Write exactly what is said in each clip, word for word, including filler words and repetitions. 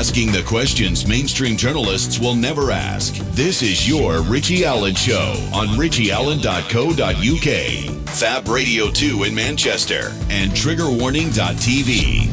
Asking the questions mainstream journalists will never ask. This is your Richie Allen Show on richie allen dot co dot u k, Fab Radio two in Manchester, and trigger warning dot t v.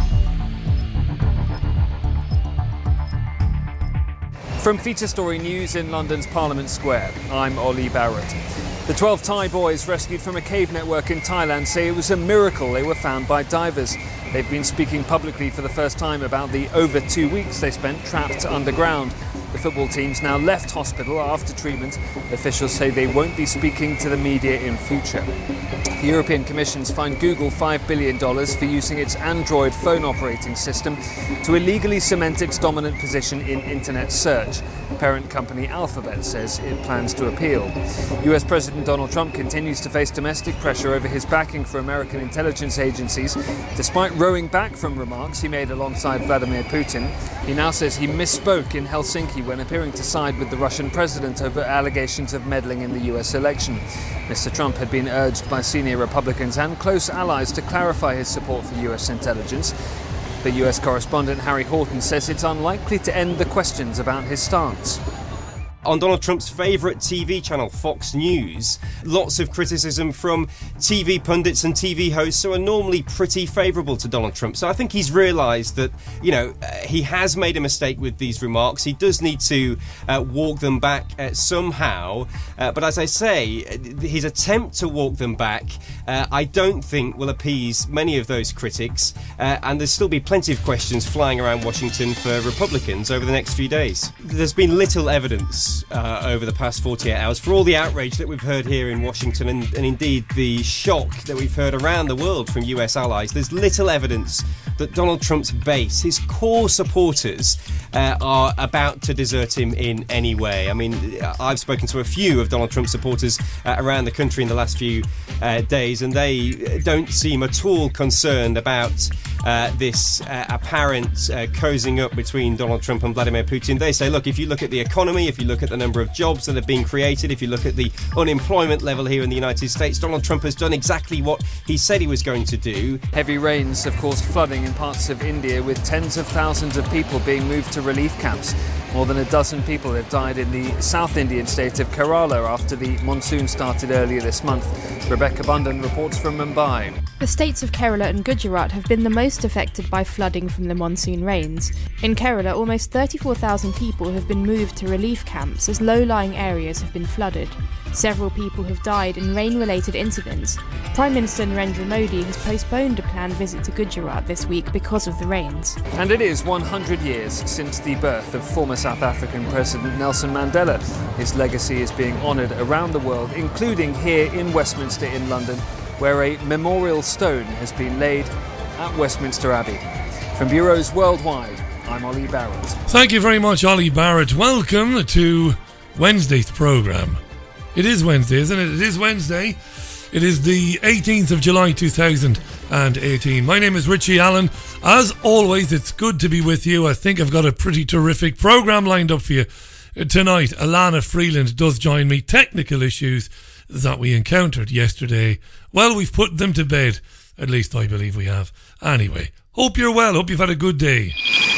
From Feature Story News in London's Parliament Square, I'm Ollie Barrett. The twelve Thai boys rescued from a cave network in Thailand say it was a miracle they were found by divers. They've been speaking publicly for the first time about the over two weeks they spent trapped underground. The football team's now left hospital after treatment. Officials say they won't be speaking to the media in future. The European Commission's fined Google five billion dollars for using its Android phone operating system to illegally cement its dominant position in internet search. Parent company Alphabet says it plans to appeal. U S President Donald Trump continues to face domestic pressure over his backing for American intelligence agencies. Despite rowing back from remarks he made alongside Vladimir Putin, he now says he misspoke in Helsinki when appearing to side with the Russian president over allegations of meddling in the U S election. Mister Trump had been urged by senior Republicans and close allies to clarify his support for U S intelligence. The U S correspondent Harry Horton says it's unlikely to end the questions about his stance. On Donald Trump's favourite T V channel, Fox News, lots of criticism from T V pundits and T V hosts who are normally pretty favourable to Donald Trump. So I think he's realised that, you know, uh, he has made a mistake with these remarks. He does need to uh, walk them back uh, somehow. Uh, but as I say, his attempt to walk them back, uh, I don't think will appease many of those critics. Uh, and there'll still be plenty of questions flying around Washington for Republicans over the next few days. There's been little evidence Uh, over the past forty-eight hours for all the outrage that we've heard here in Washington and, and indeed the shock that we've heard around the world from U S allies. There's little evidence that Donald Trump's base, his core supporters, uh, are about to desert him in any way. I mean, I've spoken to a few of Donald Trump's supporters uh, around the country in the last few uh, days, and they don't seem at all concerned about uh, this uh, apparent uh, cozying up between Donald Trump and Vladimir Putin. They say, look, if you look at the economy, if you look at the number of jobs that have been created, if you look at the unemployment level here in the United States, Donald Trump has done exactly what he said he was going to do. Heavy rains have caused flooding in parts of India, with tens of thousands of people being moved to relief camps. More than a dozen people have died in the South Indian state of Kerala after the monsoon started earlier this month. Rebecca Bundan reports from Mumbai. The states of Kerala and Gujarat have been the most affected by flooding from the monsoon rains. In Kerala, almost thirty-four thousand people have been moved to relief camps as low-lying areas have been flooded. Several people have died in rain-related incidents. Prime Minister Narendra Modi has postponed a planned visit to Gujarat this week because of the rains. And it is one hundred years since the birth of former South African President Nelson Mandela. His legacy is being honoured around the world, including here in Westminster in London, where a memorial stone has been laid at Westminster Abbey. From bureaus worldwide, I'm Ollie Barrett. Thank you very much, Ollie Barrett. Welcome to Wednesday's programme. It is Wednesday, isn't it? It is Wednesday. It is the eighteenth of July two thousand eighteen. My name is Richie Allen. As always, it's good to be with you. I think I've got a pretty terrific programme lined up for you tonight. Alana Freeland does join me. Technical issues that we encountered yesterday, well, we've put them to bed. At least I believe we have. Anyway, hope you're well. Hope you've had a good day.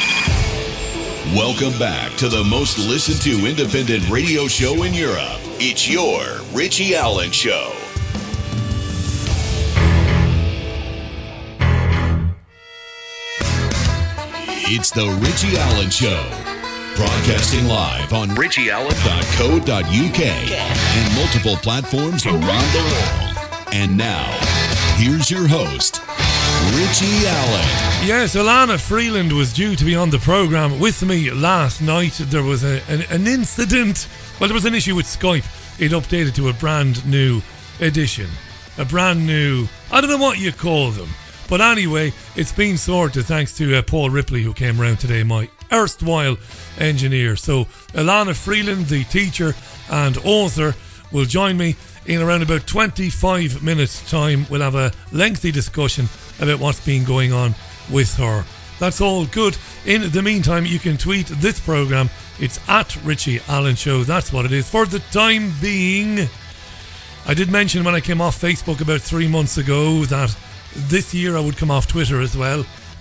Welcome back to the most listened to independent radio show in Europe. It's your Richie Allen Show. It's the Richie Allen Show. Broadcasting live on richie allen dot co dot u k and multiple platforms around the world. And now, here's your host, Richie Allen. Yes, Alana Freeland was due to be on the programme with me last night. There was a, an, an incident. Well, there was an issue with Skype. It updated to a brand new edition. A brand new, I don't know what you call them. But anyway, it's been sorted thanks to uh, Paul Ripley, who came around today, my erstwhile engineer. So Alana Freeland, the teacher and author, will join me in around about twenty-five minutes time. We'll have a lengthy discussion about what's been going on with her. That's all good. In the meantime, you can tweet this programme. It's at Richie Allen Show. That's what it is for the time being. I did mention when I came off Facebook about three months ago that this year I would come off Twitter as well.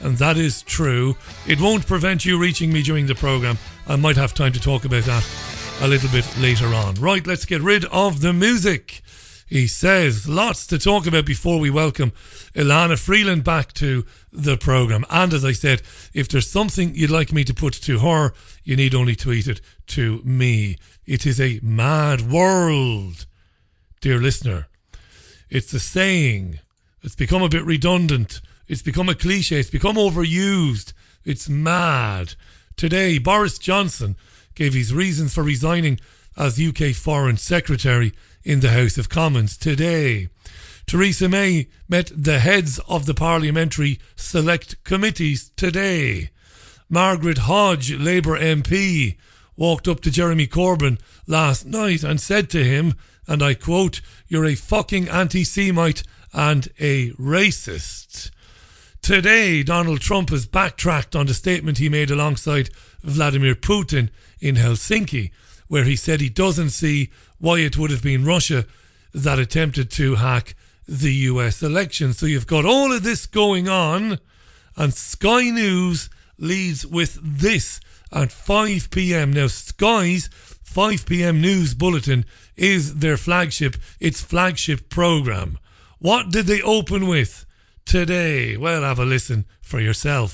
and that is true. It won't prevent you reaching me during the programme. I might have time to talk about that a little bit later on. Right, let's get rid of the music. He says, lots to talk about before we welcome Ilana Freeland back to the programme. And as I said, if there's something you'd like me to put to her, you need only tweet it to me. It is a mad world, dear listener. It's a saying. It's become a bit redundant. It's become a cliche. It's become overused. It's mad. Today, Boris Johnson gave his reasons for resigning as U K Foreign Secretary in the House of Commons. Today, Theresa May met the heads of the parliamentary select committees today. Margaret Hodge, Labour M P, walked up to Jeremy Corbyn last night and said to him, and I quote, "You're a fucking anti-Semite and a racist." Today, Donald Trump has backtracked on the statement he made alongside Vladimir Putin in Helsinki, where he said he doesn't see why it would have been Russia that attempted to hack the U S election. So you've got all of this going on, and Sky News leads with this at five p.m. Now, Sky's five p.m. news bulletin is their flagship, its flagship programme. What did they open with today? Well, have a listen for yourself.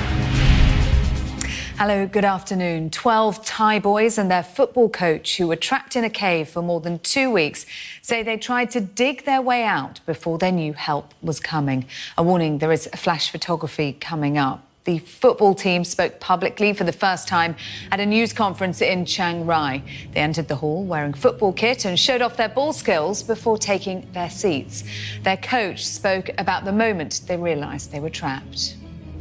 Hello, good afternoon. twelve Thai boys and their football coach, who were trapped in a cave for more than two weeks, say they tried to dig their way out before they knew help was coming. A warning, there is flash photography coming up. The football team spoke publicly for the first time at a news conference in Chiang Rai. They entered the hall wearing football kit and showed off their ball skills before taking their seats. Their coach spoke about the moment they realised they were trapped.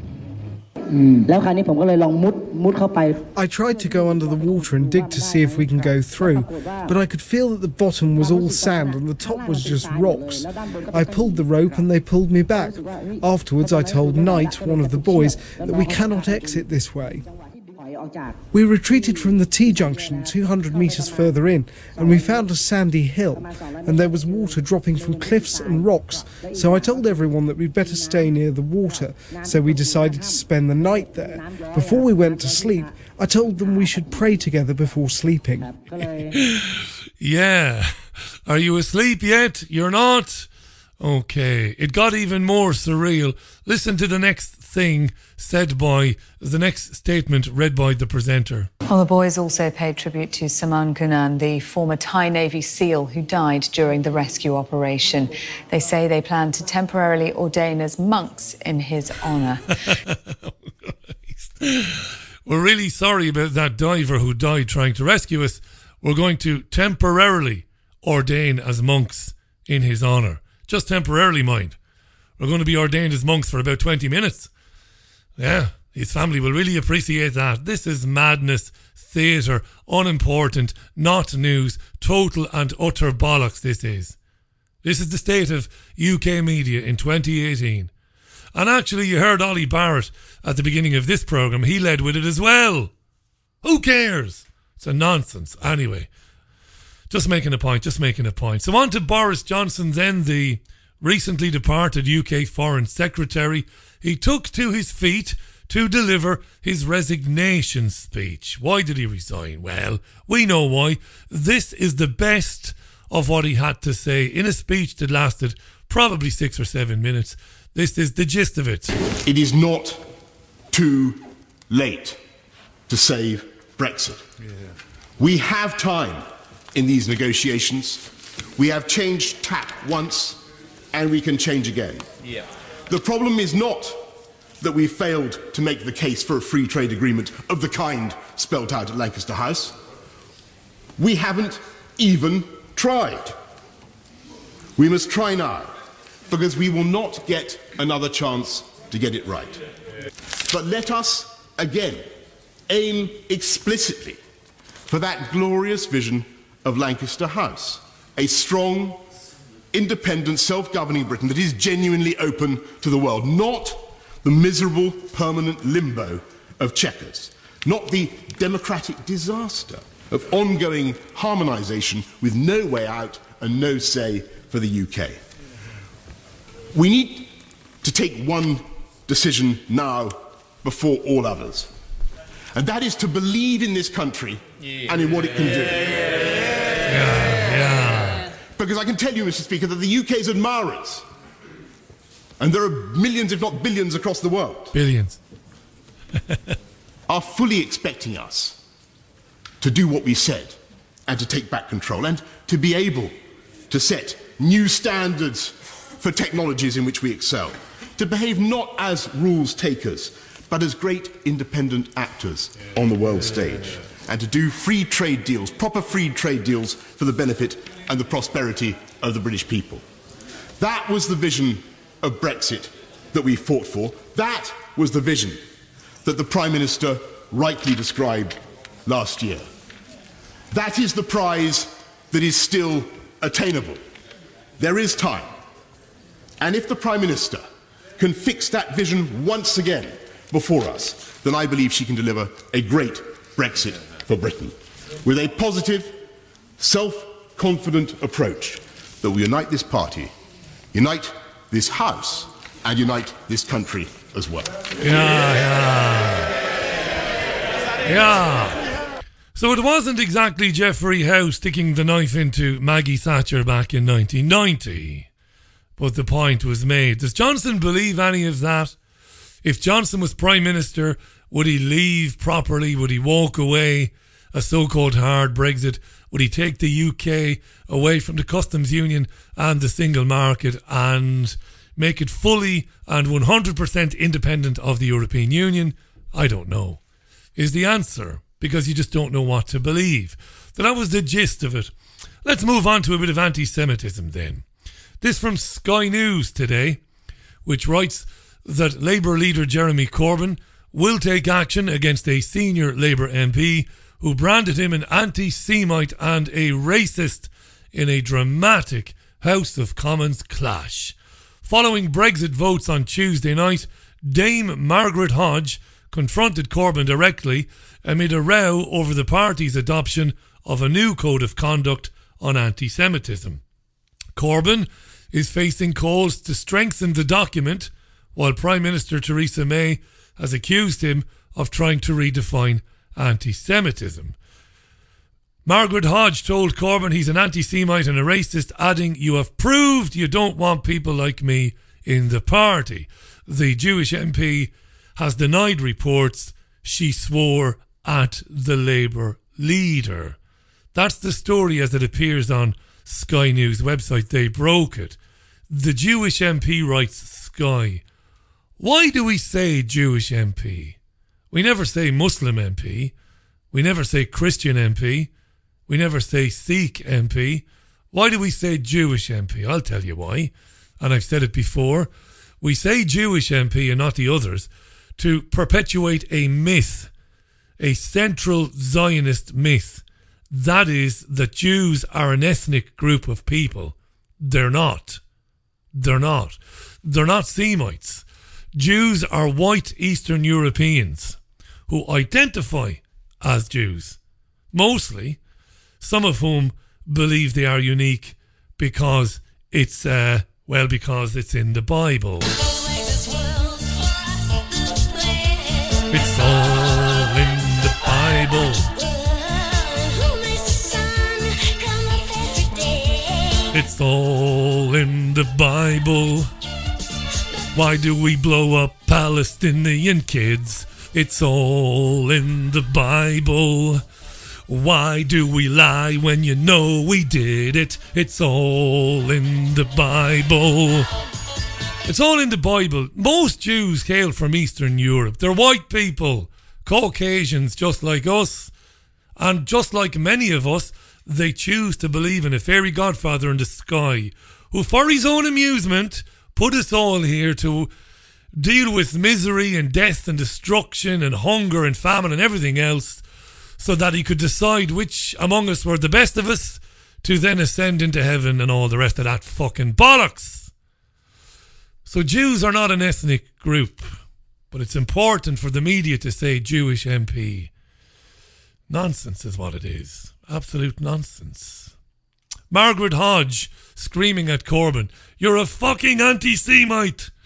I tried to go under the water and dig to see if we can go through, but I could feel that the bottom was all sand and the top was just rocks. I pulled the rope and they pulled me back. Afterwards, I told Knight, one of the boys, that we cannot exit this way. We retreated from the T-junction two hundred metres further in, and we found a sandy hill, and there was water dropping from cliffs and rocks, so I told everyone that we'd better stay near the water, so we decided to spend the night there. Before we went to sleep, I told them we should pray together before sleeping. Yeah. Are you asleep yet? You're not? Okay. It got even more surreal. Listen to the next thing said by, the next statement read by the presenter. Well, the boys also paid tribute to Saman Kunan, the former Thai Navy SEAL who died during the rescue operation. They say they plan to temporarily ordain as monks in his honour. We're really sorry about that diver who died trying to rescue us. We're going to temporarily ordain as monks in his honour. Just temporarily, mind. We're going to be ordained as monks for about twenty minutes. Yeah, his family will really appreciate that. This is madness, theatre, unimportant, not news, total and utter bollocks this is. This is the state of U K media in twenty eighteen. And actually, you heard Ollie Barrett at the beginning of this programme. He led with it as well. Who cares? It's a nonsense. Anyway, just making a point, just making a point. So on to Boris Johnson then, the recently departed U K Foreign Secretary. He took to his feet to deliver his resignation speech. Why did he resign? Well, we know why. This is the best of what he had to say in a speech that lasted probably six or seven minutes. This is the gist of it. It is not too late to save Brexit. Yeah. We have time in these negotiations. We have changed tack once, and we can change again. Yeah. The problem is not that we failed to make the case for a free trade agreement of the kind spelt out at Lancaster House. We haven't even tried. We must try now, because we will not get another chance to get it right. But let us, again, aim explicitly for that glorious vision of Lancaster House, a strong, independent, self-governing Britain that is genuinely open to the world, not the miserable, permanent limbo of Chequers, not the democratic disaster of ongoing harmonisation with no way out and no say for the U K. We need to take one decision now before all others. And that is to believe in this country yeah. and in what it can do. Yeah, yeah. Because I can tell you, Mister Speaker, that the U K's admirers, and there are millions, if not billions, across the world, billions, are fully expecting us to do what we said and to take back control and to be able to set new standards for technologies in which we excel, to behave not as rules takers, but as great independent actors on the world stage, and to do free trade deals, proper free trade deals for the benefit and the prosperity of the British people. That was the vision of Brexit that we fought for. That was the vision that the Prime Minister rightly described last year. That is the prize that is still attainable. There is time. And if the Prime Minister can fix that vision once again before us, then I believe she can deliver a great Brexit for Britain, with a positive, self-confident approach that will unite this party, unite this House, and unite this country as well. Yeah, yeah. Yeah. So it wasn't exactly Geoffrey Howe sticking the knife into Maggie Thatcher back in nineteen ninety. But the point was made. Does Johnson believe any of that? If Johnson was Prime Minister, would he leave properly? Would he walk away a so-called hard Brexit? Would he take the U K away from the customs union and the single market and make it fully and one hundred percent independent of the European Union? I don't know, is the answer, because you just don't know what to believe. So that was the gist of it. Let's move on to a bit of anti-Semitism then. This from Sky News today, which writes that Labour leader Jeremy Corbyn will take action against a senior Labour M P who branded him an anti-Semite and a racist in a dramatic House of Commons clash. Following Brexit votes on Tuesday night, Dame Margaret Hodge confronted Corbyn directly amid a row over the party's adoption of a new code of conduct on anti-Semitism. Corbyn is facing calls to strengthen the document, while Prime Minister Theresa May has accused him of trying to redefine anti-Semitism. Margaret Hodge told Corbyn he's an anti-Semite and a racist, adding, "You have proved you don't want people like me in the party." The Jewish M P has denied reports she swore at the Labour leader. That's the story as it appears on Sky News website. They broke it. The Jewish M P writes Sky. Why do we say Jewish M P? We never say Muslim M P. We never say Christian M P. We never say Sikh M P. Why do we say Jewish M P? I'll tell you why. And I've said it before. We say Jewish M P and not the others to perpetuate a myth, a central Zionist myth. That is that Jews are an ethnic group of people. They're not. They're not. They're not Semites. Jews are white Eastern Europeans who identify as Jews. Mostly, some of whom believe they are unique because it's, uh, well, because it's in the Bible. It's all in the Bible. It's all in the Bible. Why do we blow up Palestinian kids? It's all in the Bible. Why do we lie when you know we did it? It's all in the Bible. It's all in the Bible. Most Jews hail from Eastern Europe. They're white people, Caucasians just like us. And just like many of us, they choose to believe in a fairy godfather in the sky who, for his own amusement, put us all here to deal with misery and death and destruction and hunger and famine and everything else, so that he could decide which among us were the best of us to then ascend into heaven and all the rest of that fucking bollocks. So Jews are not an ethnic group, but it's important for the media to say Jewish M P. Nonsense is what it is. Absolute nonsense. Margaret Hodge screaming at Corbyn, "You're a fucking anti-Semite."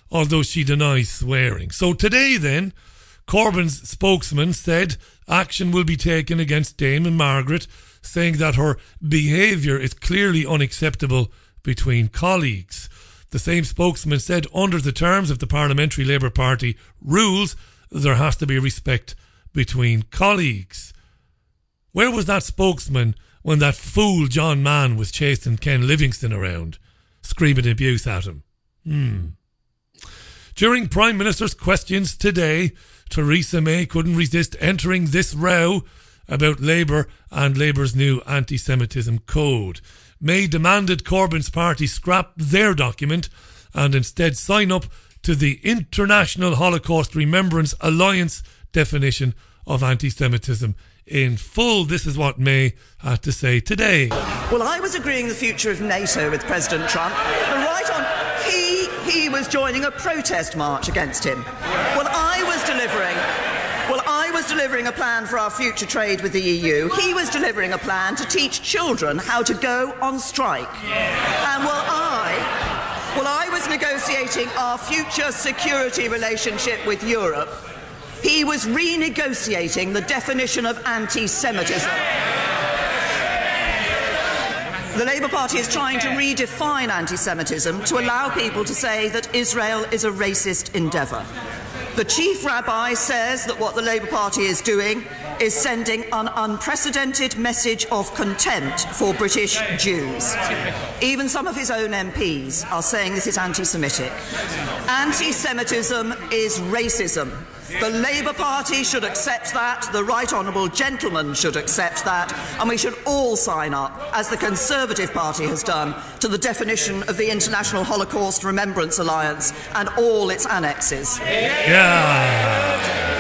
although she denies swearing. So today then, Corbyn's spokesman said action will be taken against Dame Margaret, saying that her behaviour is clearly unacceptable between colleagues. The same spokesman said under the terms of the Parliamentary Labour Party rules, there has to be respect between colleagues. Where was that spokesman when that fool John Mann was chasing Ken Livingstone around, screaming abuse at him? Hmm. During Prime Minister's questions today, Theresa May couldn't resist entering this row about Labour and Labour's new anti-Semitism code. May demanded Corbyn's party scrap their document and instead sign up to the International Holocaust Remembrance Alliance definition of anti-Semitism in full. This is what May had to say today. Well, I was agreeing the future of NATO with President Trump, and right on, he, he was joining a protest march against him. Well, I was delivering... Well, I was delivering a plan for our future trade with the E U. He was delivering a plan to teach children how to go on strike. And while I, well, I was negotiating our future security relationship with Europe, he was renegotiating the definition of anti-Semitism. The Labour Party is trying to redefine anti-Semitism to allow people to say that Israel is a racist endeavour. The chief rabbi says that what the Labour Party is doing is sending an unprecedented message of contempt for British Jews. Even some of his own M Ps are saying this is anti-Semitic. Anti-Semitism is racism. The Labour Party should accept that, the Right Honourable Gentleman should accept that, and we should all sign up, as the Conservative Party has done, to the definition of the International Holocaust Remembrance Alliance and all its annexes. Yeah.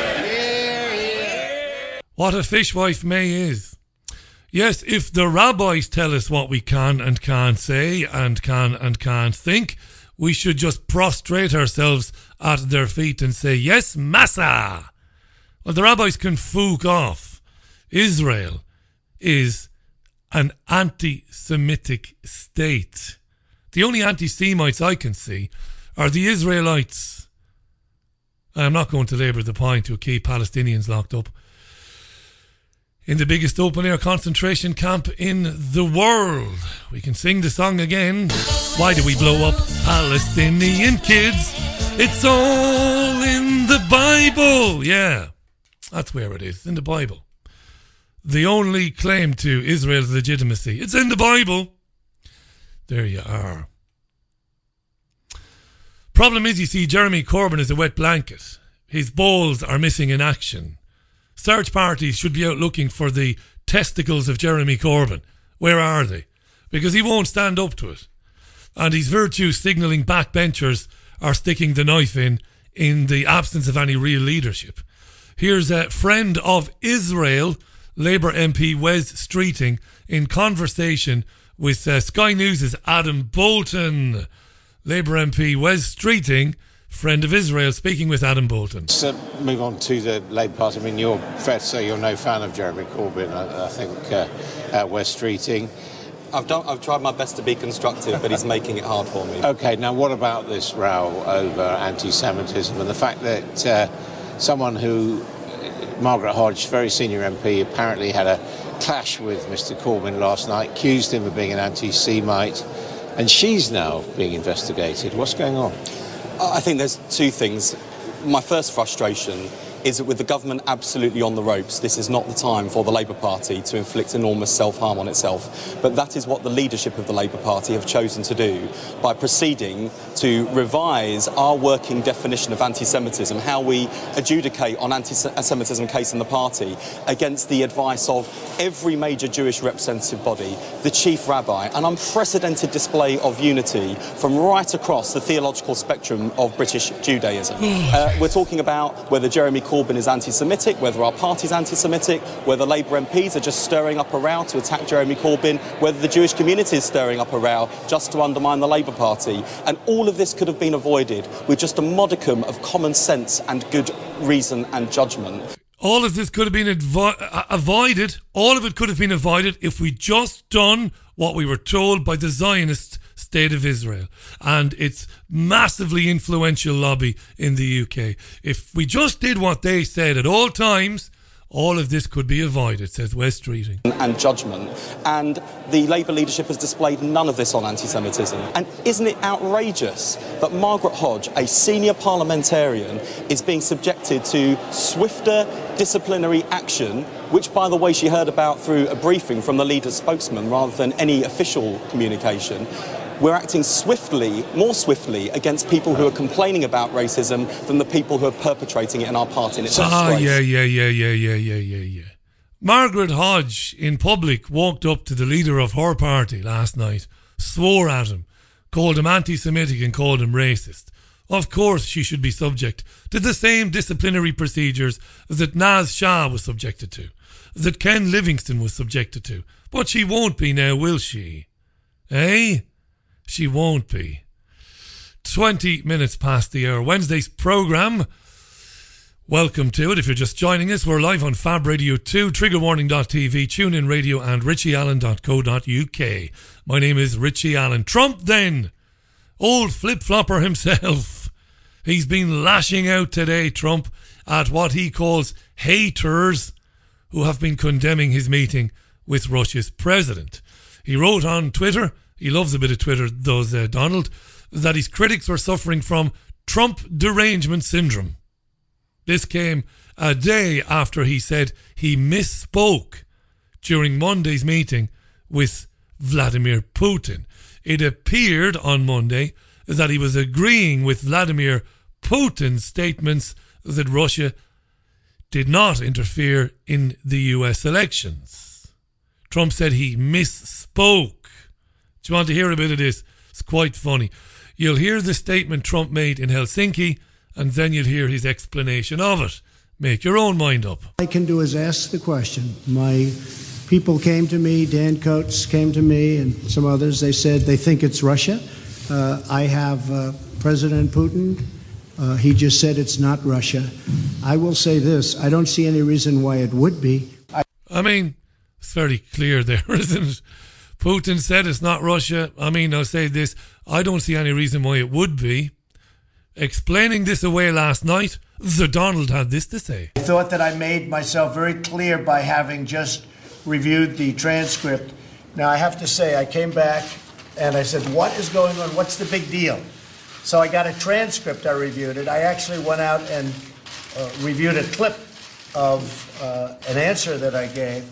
What a fishwife May is. Yes, if the rabbis tell us what we can and can't say and can and can't think, we should just prostrate ourselves at their feet and say, yes, massa. Well, the rabbis can fook off. Israel is an anti-Semitic state. The only anti-Semites I can see are the Israelites. I'm not going to labour the point to keep Palestinians locked up in the biggest open-air concentration camp in the world. We can sing the song again. Why do we blow up Palestinian kids? It's all in the Bible. Yeah, that's where it is, in the Bible. The only claim to Israel's legitimacy. It's in the Bible. There you are. Problem is, you see, Jeremy Corbyn is a wet blanket. His balls are missing in action. Search parties should be out looking for the testicles of Jeremy Corbyn. Where are they? Because he won't stand up to it. And his virtue signalling backbenchers are sticking the knife in in the absence of any real leadership. Here's a friend of Israel, Labour M P Wes Streeting, in conversation with uh, Sky News' Adam Bolton. Labour M P Wes Streeting, friend of Israel, speaking with Adam Bolton. Let's uh, move on to the Labour Party. I mean, you're fair to say you're no fan of Jeremy Corbyn, I, I think, uh, uh, Wes Streeting. I've done. I've tried my best to be constructive, but he's making it hard for me. OK, now what about this row over anti-Semitism and the fact that uh, someone who, Margaret Hodge, very senior M P, apparently had a clash with Mister Corbyn last night, accused him of being an anti-Semite, and she's now being investigated. What's going on? I think there's two things. My first frustration is that with the government absolutely on the ropes, this is not the time for the Labour Party to inflict enormous self-harm on itself. But that is what the leadership of the Labour Party have chosen to do by proceeding to revise our working definition of anti-Semitism, how we adjudicate on anti-Semitism case in the party, against the advice of every major Jewish representative body, the chief rabbi, an unprecedented display of unity from right across the theological spectrum of British Judaism. uh, we're talking about whether Jeremy Corbyn is anti-Semitic, whether our party's anti-Semitic, whether Labour M Ps are just stirring up a row to attack Jeremy Corbyn, whether the Jewish community is stirring up a row just to undermine the Labour Party. And all of this could have been avoided with just a modicum of common sense and good reason and judgment. All of this could have been advo- avoided. All of it could have been avoided if we just done what we were told by the Zionists State of Israel and its massively influential lobby in the U K. If we just did what they said at all times, all of this could be avoided, says Wes Streeting. And judgment. And the Labour leadership has displayed none of this on anti-Semitism. And isn't it outrageous that Margaret Hodge, a senior parliamentarian, is being subjected to swifter disciplinary action, which, by the way, she heard about through a briefing from the leader's spokesman rather than any official communication. We're acting swiftly, more swiftly, against people who are complaining about racism than the people who are perpetrating it in our party. And it's a Ah, disgrace. yeah, yeah, yeah, yeah, yeah, yeah, yeah, yeah. Margaret Hodge, in public, walked up to the leader of her party last night, swore at him, called him anti-Semitic and called him racist. Of course she should be subject to the same disciplinary procedures that Naz Shah was subjected to, that Ken Livingstone was subjected to. But she won't be now, will she? Eh? She won't be. twenty minutes past the hour. Wednesday's programme. Welcome to it. If you're just joining us, we're live on Fab Radio two, trigger warning dot t v, TuneIn Radio and richie allen dot co dot u k. My name is Richie Allen. Trump then. Old flip-flopper himself. He's been lashing out today, Trump, at what he calls haters who have been condemning his meeting with Russia's president. He wrote on Twitter, he loves a bit of Twitter, does uh, Donald, that his critics were suffering from Trump derangement syndrome. This came a day after he said he misspoke during Monday's meeting with Vladimir Putin. It appeared on Monday that he was agreeing with Vladimir Putin's statements that Russia did not interfere in the U S elections. Trump said he misspoke. Do you want to hear a bit of this? It's quite funny. You'll hear the statement Trump made in Helsinki, and then you'll hear his explanation of it. Make your own mind up. All I can do is ask the question. My people came to me, Dan Coates came to me, and some others. They said they think it's Russia. Uh, I have uh, President Putin. Uh, he just said it's not Russia. I will say this. I don't see any reason why it would be. I, I mean, it's very clear there, isn't it? Putin said it's not Russia. I mean, I'll say this. I don't see any reason why it would be. Explaining this away last night, the Donald had this to say. I thought that I made myself very clear by having just reviewed the transcript. Now, I have to say, I came back and I said, what is going on? What's the big deal? So I got a transcript. I reviewed it. I actually went out and uh, reviewed a clip of uh, an answer that I gave.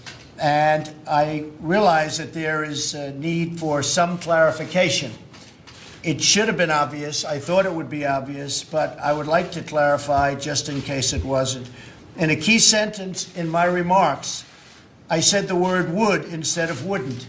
And I realized that there is a need for some clarification. It should have been obvious. I thought it would be obvious, but I would like to clarify just in case it wasn't. In a key sentence in my remarks, I said the word would instead of wouldn't.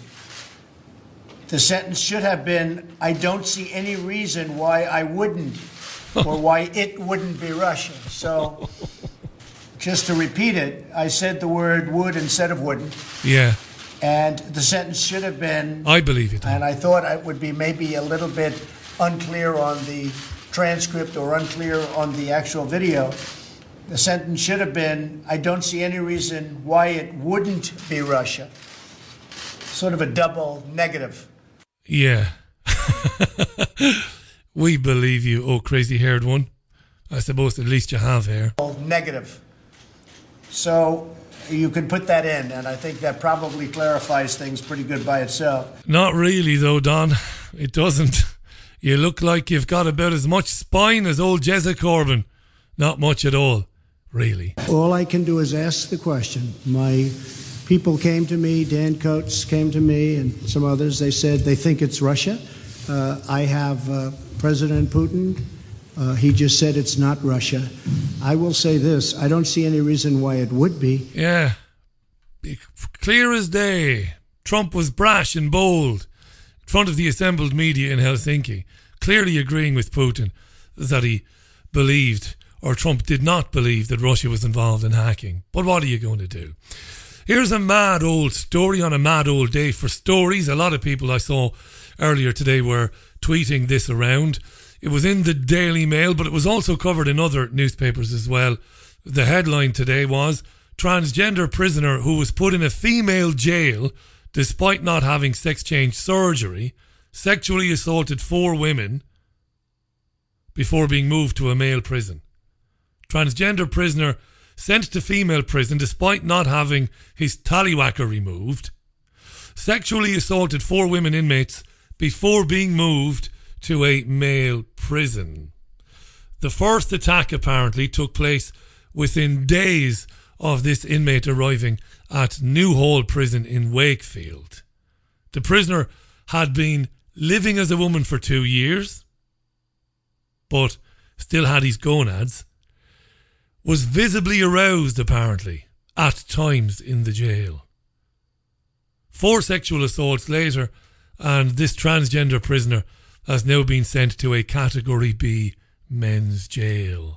The sentence should have been, I don't see any reason why I wouldn't, or why it wouldn't be Russia. So, just to repeat it, I said the word would instead of wouldn't. Yeah. And the sentence should have been... I believe it. And I thought it would be maybe a little bit unclear on the transcript or unclear on the actual video. The sentence should have been, I don't see any reason why it wouldn't be Russia. Sort of a double negative. Yeah. We believe you, oh crazy-haired one. I suppose at least you have hair. Negative. So you can put that in, and I think that probably clarifies things pretty good by itself. Not really, though, Don. It doesn't. You look like you've got about as much spine as old Jezza Corbyn. Not much at all, really. All I can do is ask the question. My people came to me, Dan Coates came to me, and some others. They said they think it's Russia. Uh, I have uh, President Putin. Uh, he just said it's not Russia. I will say this. I don't see any reason why it would be. Yeah. Clear as day. Trump was brash and bold in front of the assembled media in Helsinki, clearly agreeing with Putin that he believed, or Trump did not believe, that Russia was involved in hacking. But what are you going to do? Here's a mad old story on a mad old day for stories. A lot of people I saw earlier today were tweeting this around. It was in the Daily Mail, but it was also covered in other newspapers as well. The headline today was, transgender prisoner who was put in a female jail despite not having sex change surgery sexually assaulted four women before being moved to a male prison. Transgender prisoner sent to female prison despite not having his tallywhacker removed. Sexually assaulted four women inmates before being moved to a male prison. The first attack apparently took place within days of this inmate arriving at Newhall Prison in Wakefield. The prisoner had been living as a woman for two years, but still had his gonads, was visibly aroused apparently at times in the jail. Four sexual assaults later, and this transgender prisoner has now been sent to a Category B men's jail.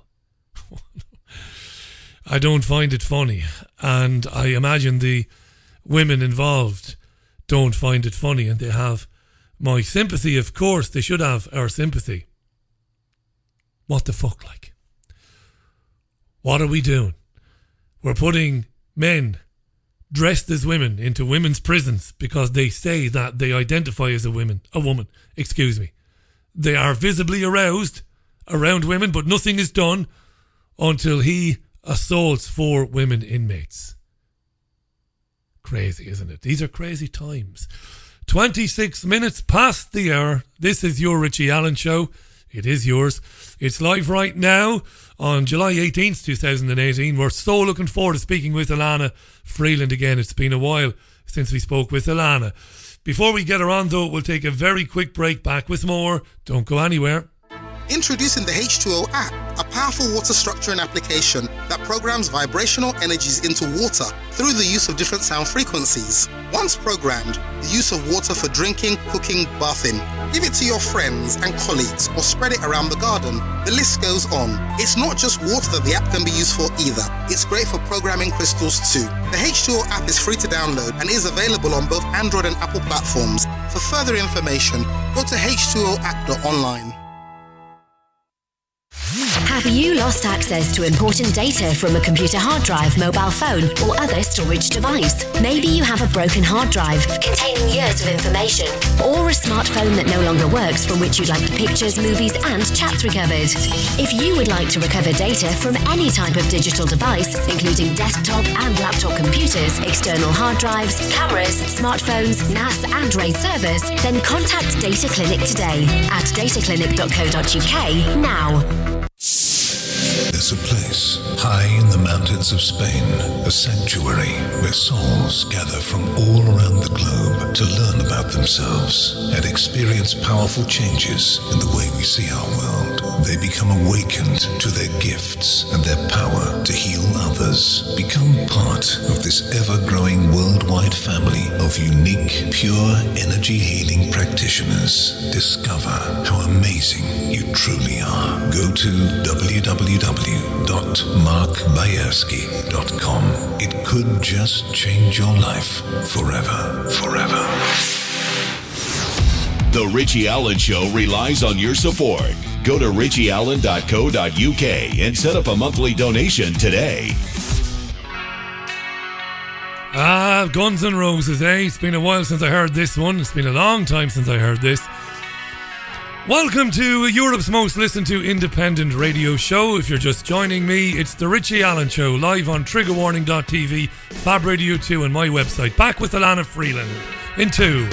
I don't find it funny, and I imagine the women involved don't find it funny, and they have my sympathy. Of course, they should have our sympathy. What the fuck, like? What are we doing? We're putting men dressed as women into women's prisons because they say that they identify as a woman, a woman, excuse me. They are visibly aroused around women, but nothing is done until he assaults four women inmates. Crazy, isn't it? These are crazy times. twenty-six minutes past the hour. This is your Richie Allen Show. It is yours. It's live right now on July eighteenth, twenty eighteen. We're so looking forward to speaking with Alana Freeland again. It's been a while since we spoke with Alana. Before we get her on, though, we'll take a very quick break. Back with more. Don't go anywhere. Introducing the H two O app, a powerful water structuring application that programs vibrational energies into water through the use of different sound frequencies. Once programmed, the use of water for drinking, cooking, bathing. Give it to your friends and colleagues or spread it around the garden. The list goes on. It's not just water that the app can be used for either. It's great for programming crystals too. The H two O app is free to download and is available on both Android and Apple platforms. For further information, go to h two o app dot online. Have you lost access to important data from a computer hard drive, mobile phone, or other storage device? Maybe you have a broken hard drive containing years of information, or a smartphone that no longer works from which you'd like the pictures, movies, and chats recovered. If you would like to recover data from any type of digital device, including desktop and laptop computers, external hard drives, cameras, smartphones, N A S, and RAID servers, then contact Data Clinic today at data clinic dot co dot u k now. There's a place high in the mountains of Spain, a sanctuary where souls gather from all around the globe to learn about themselves and experience powerful changes in the way we see our world. They become awakened to their gifts and their power to heal others. Become part of this ever-growing worldwide family of unique, pure energy healing practitioners. Discover how amazing you truly are. Go to w w w dot mark bayersky dot com. It could just change your life forever. Forever. The Richie Allen Show relies on your support. Go to richie allen dot co dot u k and set up a monthly donation today. Ah, Guns N' Roses, eh? It's been a while since I heard this one. It's been a long time since I heard this. Welcome to Europe's most listened to independent radio show. If you're just joining me, it's the Richie Allen Show, live on trigger warning dot t v, Fab Radio two, and my website. Back with Alana Freeland in two.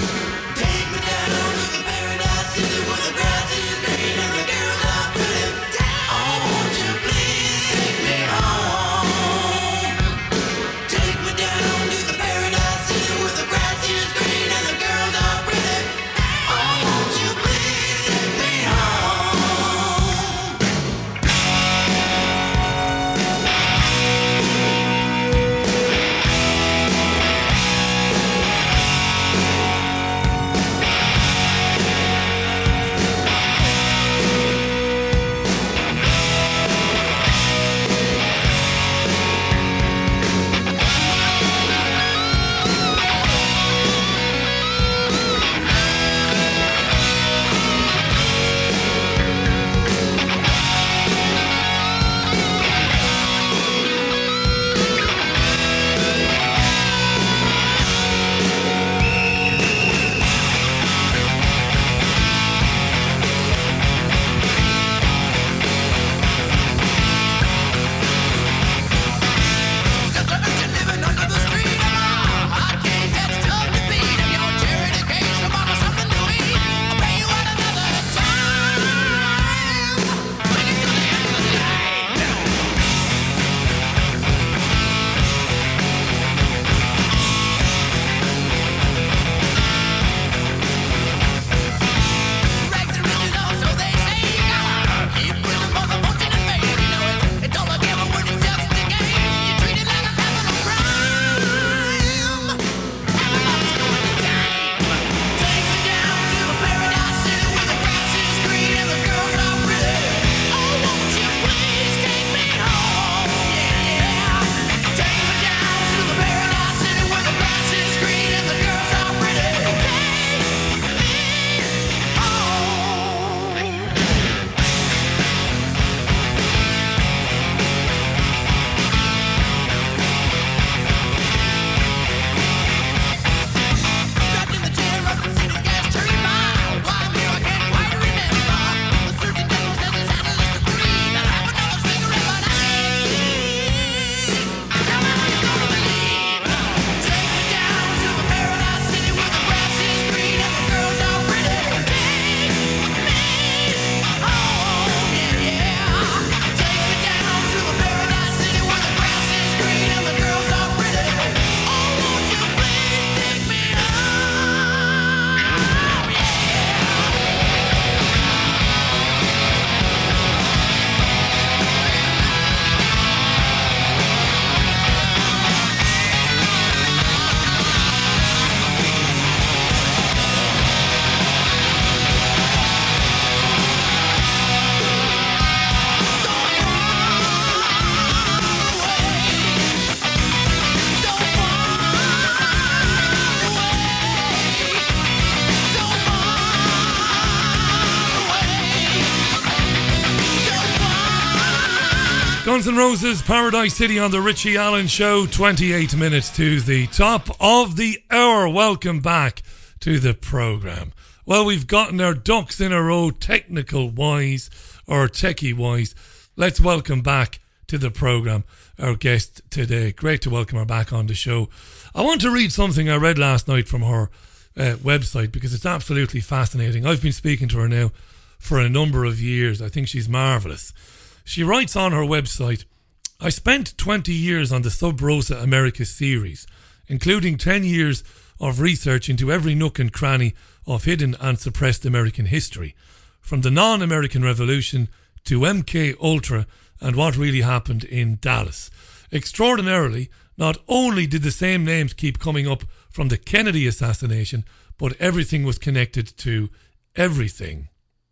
Guns N' Roses, Paradise City on the Richie Allen Show, twenty-eight minutes to the top of the hour. Welcome back to the programme. Well, we've gotten our ducks in a row, technical-wise or techie-wise. Let's welcome back to the programme our guest today. Great to welcome her back on the show. I want to read something I read last night from her uh, website because it's absolutely fascinating. I've been speaking to her now for a number of years. I think she's marvellous. She writes on her website, I spent twenty years on the Sub Rosa America series, including ten years of research into every nook and cranny of hidden and suppressed American history, from the non-American Revolution to M K Ultra and what really happened in Dallas. Extraordinarily, not only did the same names keep coming up from the Kennedy assassination, but everything was connected to everything.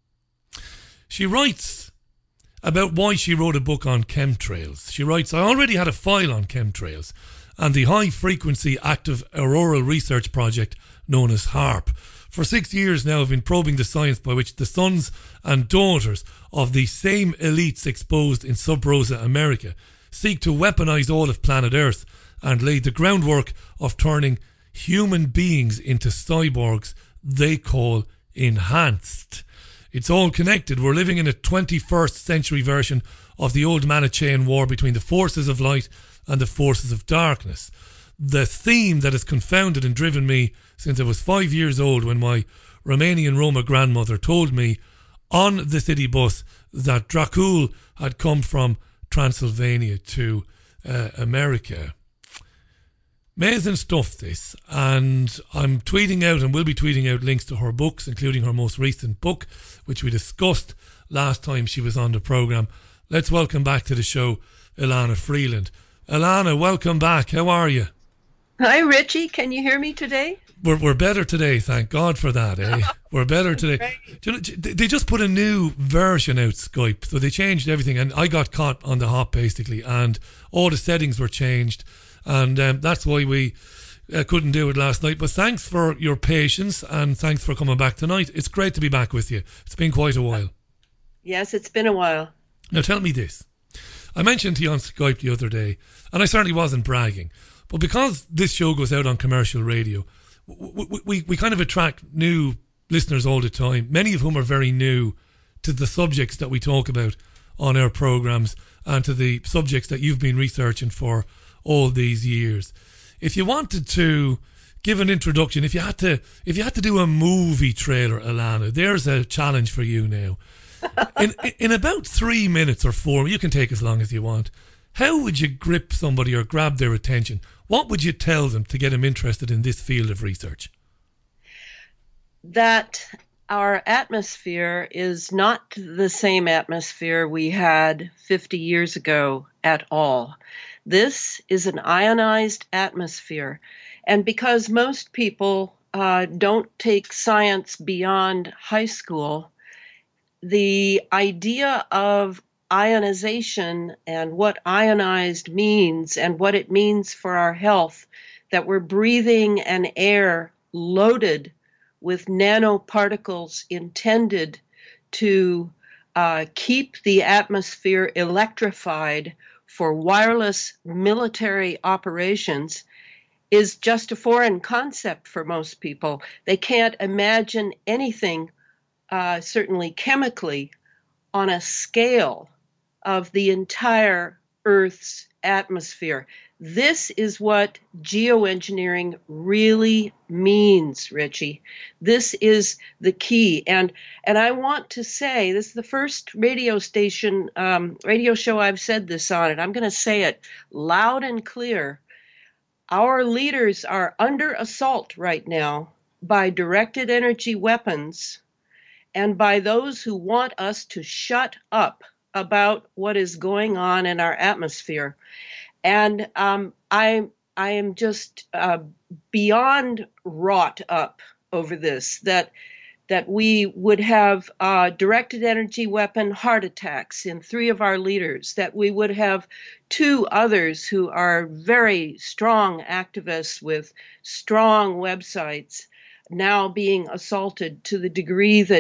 She writes about why she wrote a book on chemtrails. She writes, I already had a file on chemtrails and the high-frequency active auroral research project known as HAARP. For six years now I've been probing the science by which the sons and daughters of the same elites exposed in Sub-Rosa America seek to weaponize all of planet Earth and lay the groundwork of turning human beings into cyborgs they call enhanced. It's all connected. We're living in a twenty-first century version of the old Manichaean war between the forces of light and the forces of darkness. The theme that has confounded and driven me since I was five years old when my Romanian Roma grandmother told me on the city bus that Dracul had come from Transylvania to uh, America. Amazing stuff, this, and I'm tweeting out and will be tweeting out links to her books, including her most recent book, which we discussed last time she was on the programme. Let's welcome back to the show Ilana Freeland. Ilana, welcome back. How are you? Hi, Richie. Can you hear me today? We're we're better today, thank God for that, eh? We're better today. Do you know, they just put a new version out, Skype, so they changed everything, and I got caught on the hop, basically, and all the settings were changed. And um, that's why we uh, couldn't do it last night. But thanks for your patience and thanks for coming back tonight. It's great to be back with you. It's been quite a while. Yes, it's been a while. Now tell me this. I mentioned to you on Skype the other day, and I certainly wasn't bragging, but because this show goes out on commercial radio, we, we, we kind of attract new listeners all the time, many of whom are very new to the subjects that we talk about on our programmes and to the subjects that you've been researching for all these years. If you wanted to give an introduction, if you had to if you had to do a movie trailer, Ilana, there's a challenge for you now. In in about three minutes or four, you can take as long as you want, how would you grip somebody or grab their attention? What would you tell them to get them interested in this field of research? That our atmosphere is not the same atmosphere we had fifty years ago at all. This is an ionized atmosphere. And because most people uh, don't take science beyond high school, the idea of ionization and what ionized means and what it means for our health, that we're breathing an air loaded with nanoparticles intended to uh, keep the atmosphere electrified for wireless military operations, is just a foreign concept for most people. They can't imagine anything, uh, certainly chemically, on a scale of the entire Earth's atmosphere. This is what geoengineering really means, Richie. This is the key. And and I want to say, this is the first radio station, um, radio show I've said this on, and I'm going to say it loud and clear. Our leaders are under assault right now by directed energy weapons and by those who want us to shut up about what is going on in our atmosphere. And um, I, I am just uh, beyond wrought up over this, that that we would have uh, directed energy weapon heart attacks in three of our leaders, that we would have two others who are very strong activists with strong websites now being assaulted to the degree that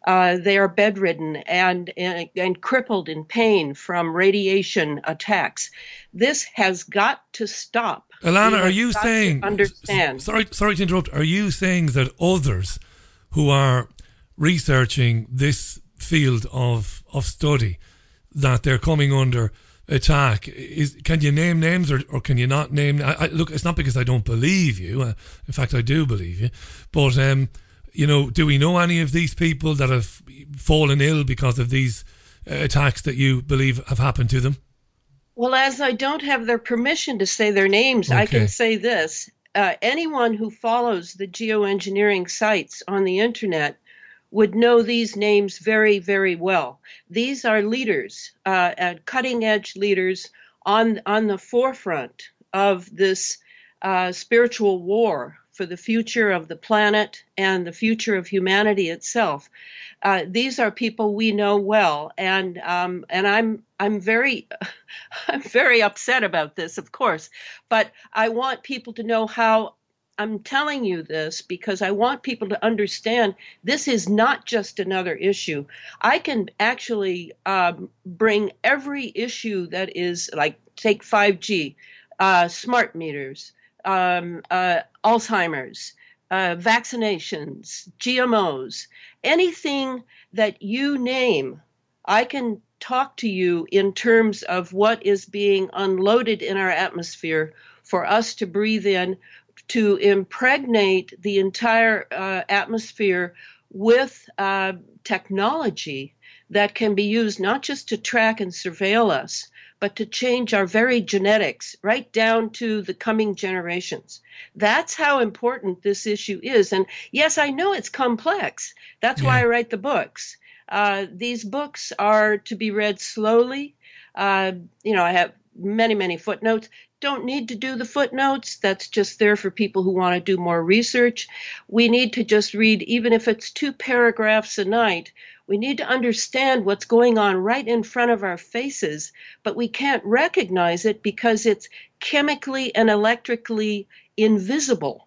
Uh, they are bedridden and, and and crippled in pain from radiation attacks. This has got to stop. Alana, are you saying? Understand? Sorry, sorry to interrupt. Are you saying that others who are researching this field of of study, that they're coming under attack? Is can you name names, or, or can you not name? I, I, look, it's not because I don't believe you. Uh, in fact, I do believe you. But um, you know, do we know any of these people that have fallen ill because of these uh, attacks that you believe have happened to them? Well, as I don't have their permission to say their names, okay. I can say this. Uh, anyone who follows the geoengineering sites on the internet would know these names very, very well. These are leaders, uh, uh, cutting-edge leaders on, on the forefront of this uh, spiritual war for the future of the planet and the future of humanity itself. Uh, these are people we know well, and um, and I'm I'm very I'm very upset about this, of course. But I want people to know how I'm telling you this, because I want people to understand this is not just another issue. I can actually um, bring every issue that is, like, take five G, uh, smart meters, um, uh, Alzheimer's, uh, vaccinations, G M Os, anything that you name. I can talk to you in terms of what is being unloaded in our atmosphere for us to breathe in, to impregnate the entire uh, atmosphere with uh, technology that can be used not just to track and surveil us, but to change our very genetics right down to the coming generations. That's how important this issue is. And yes, I know it's complex. That's yeah. why I write the books. Uh, these books are to be read slowly. Uh, you know, I have many, many footnotes. Don't need to do the footnotes. That's just there for people who want to do more research. We need to just read, even if it's two paragraphs a night. We need to understand what's going on right in front of our faces, but we can't recognize it because it's chemically and electrically invisible.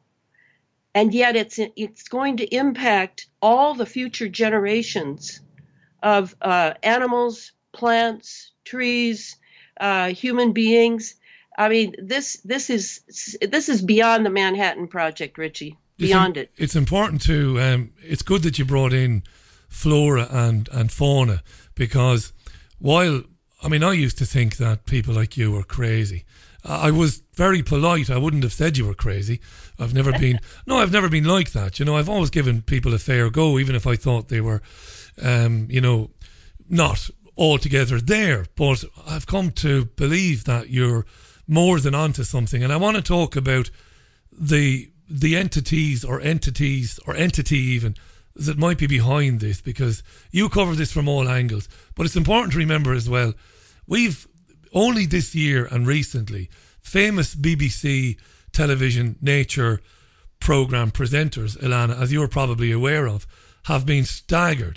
And yet it's it's going to impact all the future generations of uh, animals, plants, trees, uh, human beings. I mean, this this is this is beyond the Manhattan Project, Richie. Beyond it's, it. It's important to. Um, it's good that you brought in flora and, and fauna, because while I mean I used to think that people like you were crazy. I was very polite. I wouldn't have said you were crazy. I've never been. No, I've never been like that. You know, I've always given people a fair go, even if I thought they were, um, you know, not altogether there. But I've come to believe that you're more than onto something, and I want to talk about the the entities or entities or entity even that might be behind this, because you cover this from all angles. But it's important to remember as well, we've only this year and recently, famous B B C television nature programme presenters, Ilana, as you're probably aware of, have been staggered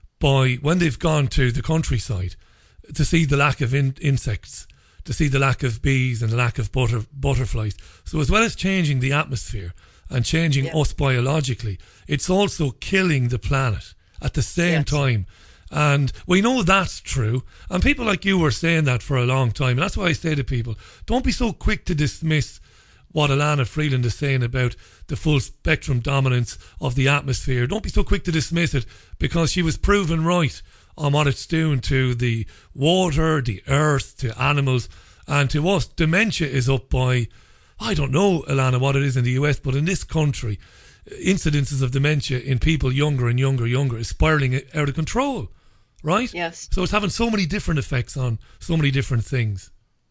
by when they've gone to the countryside to see the lack of in- insects, to see the lack of bees and the lack of butter- butterflies. So as well as changing the atmosphere and changing yeah. us biologically, it's also killing the planet at the same yes. time. And we know that's true. And people like you were saying that for a long time. And that's why I say to people, don't be so quick to dismiss what Ilana Freeland is saying about the full spectrum dominance of the atmosphere. Don't be so quick to dismiss it, because she was proven right on what it's doing to the water, the earth, to animals, and to us. Dementia is up by, I don't know, Ilana, what it is in the U S, but in this country, incidences of dementia in people younger and younger, younger is spiralling out of control, right? Yes. So it's having so many different effects on so many different things.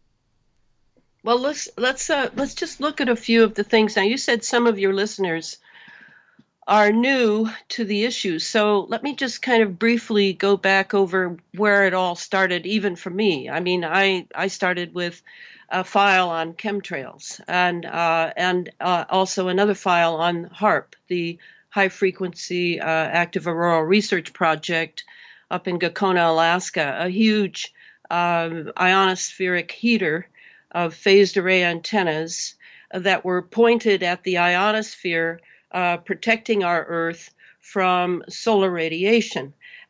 Well, let's let's uh, let's just look at a few of the things. Now, you said some of your listeners are new to the issue, so let me just kind of briefly go back over where it all started, even for me. I mean, I I started with a file on chemtrails, and uh, and uh, also another file on HAARP, the High Frequency uh, Active Auroral Research Project up in Gakona, Alaska, a huge um, ionospheric heater of phased array antennas that were pointed at the ionosphere, uh, protecting our Earth from solar radiation.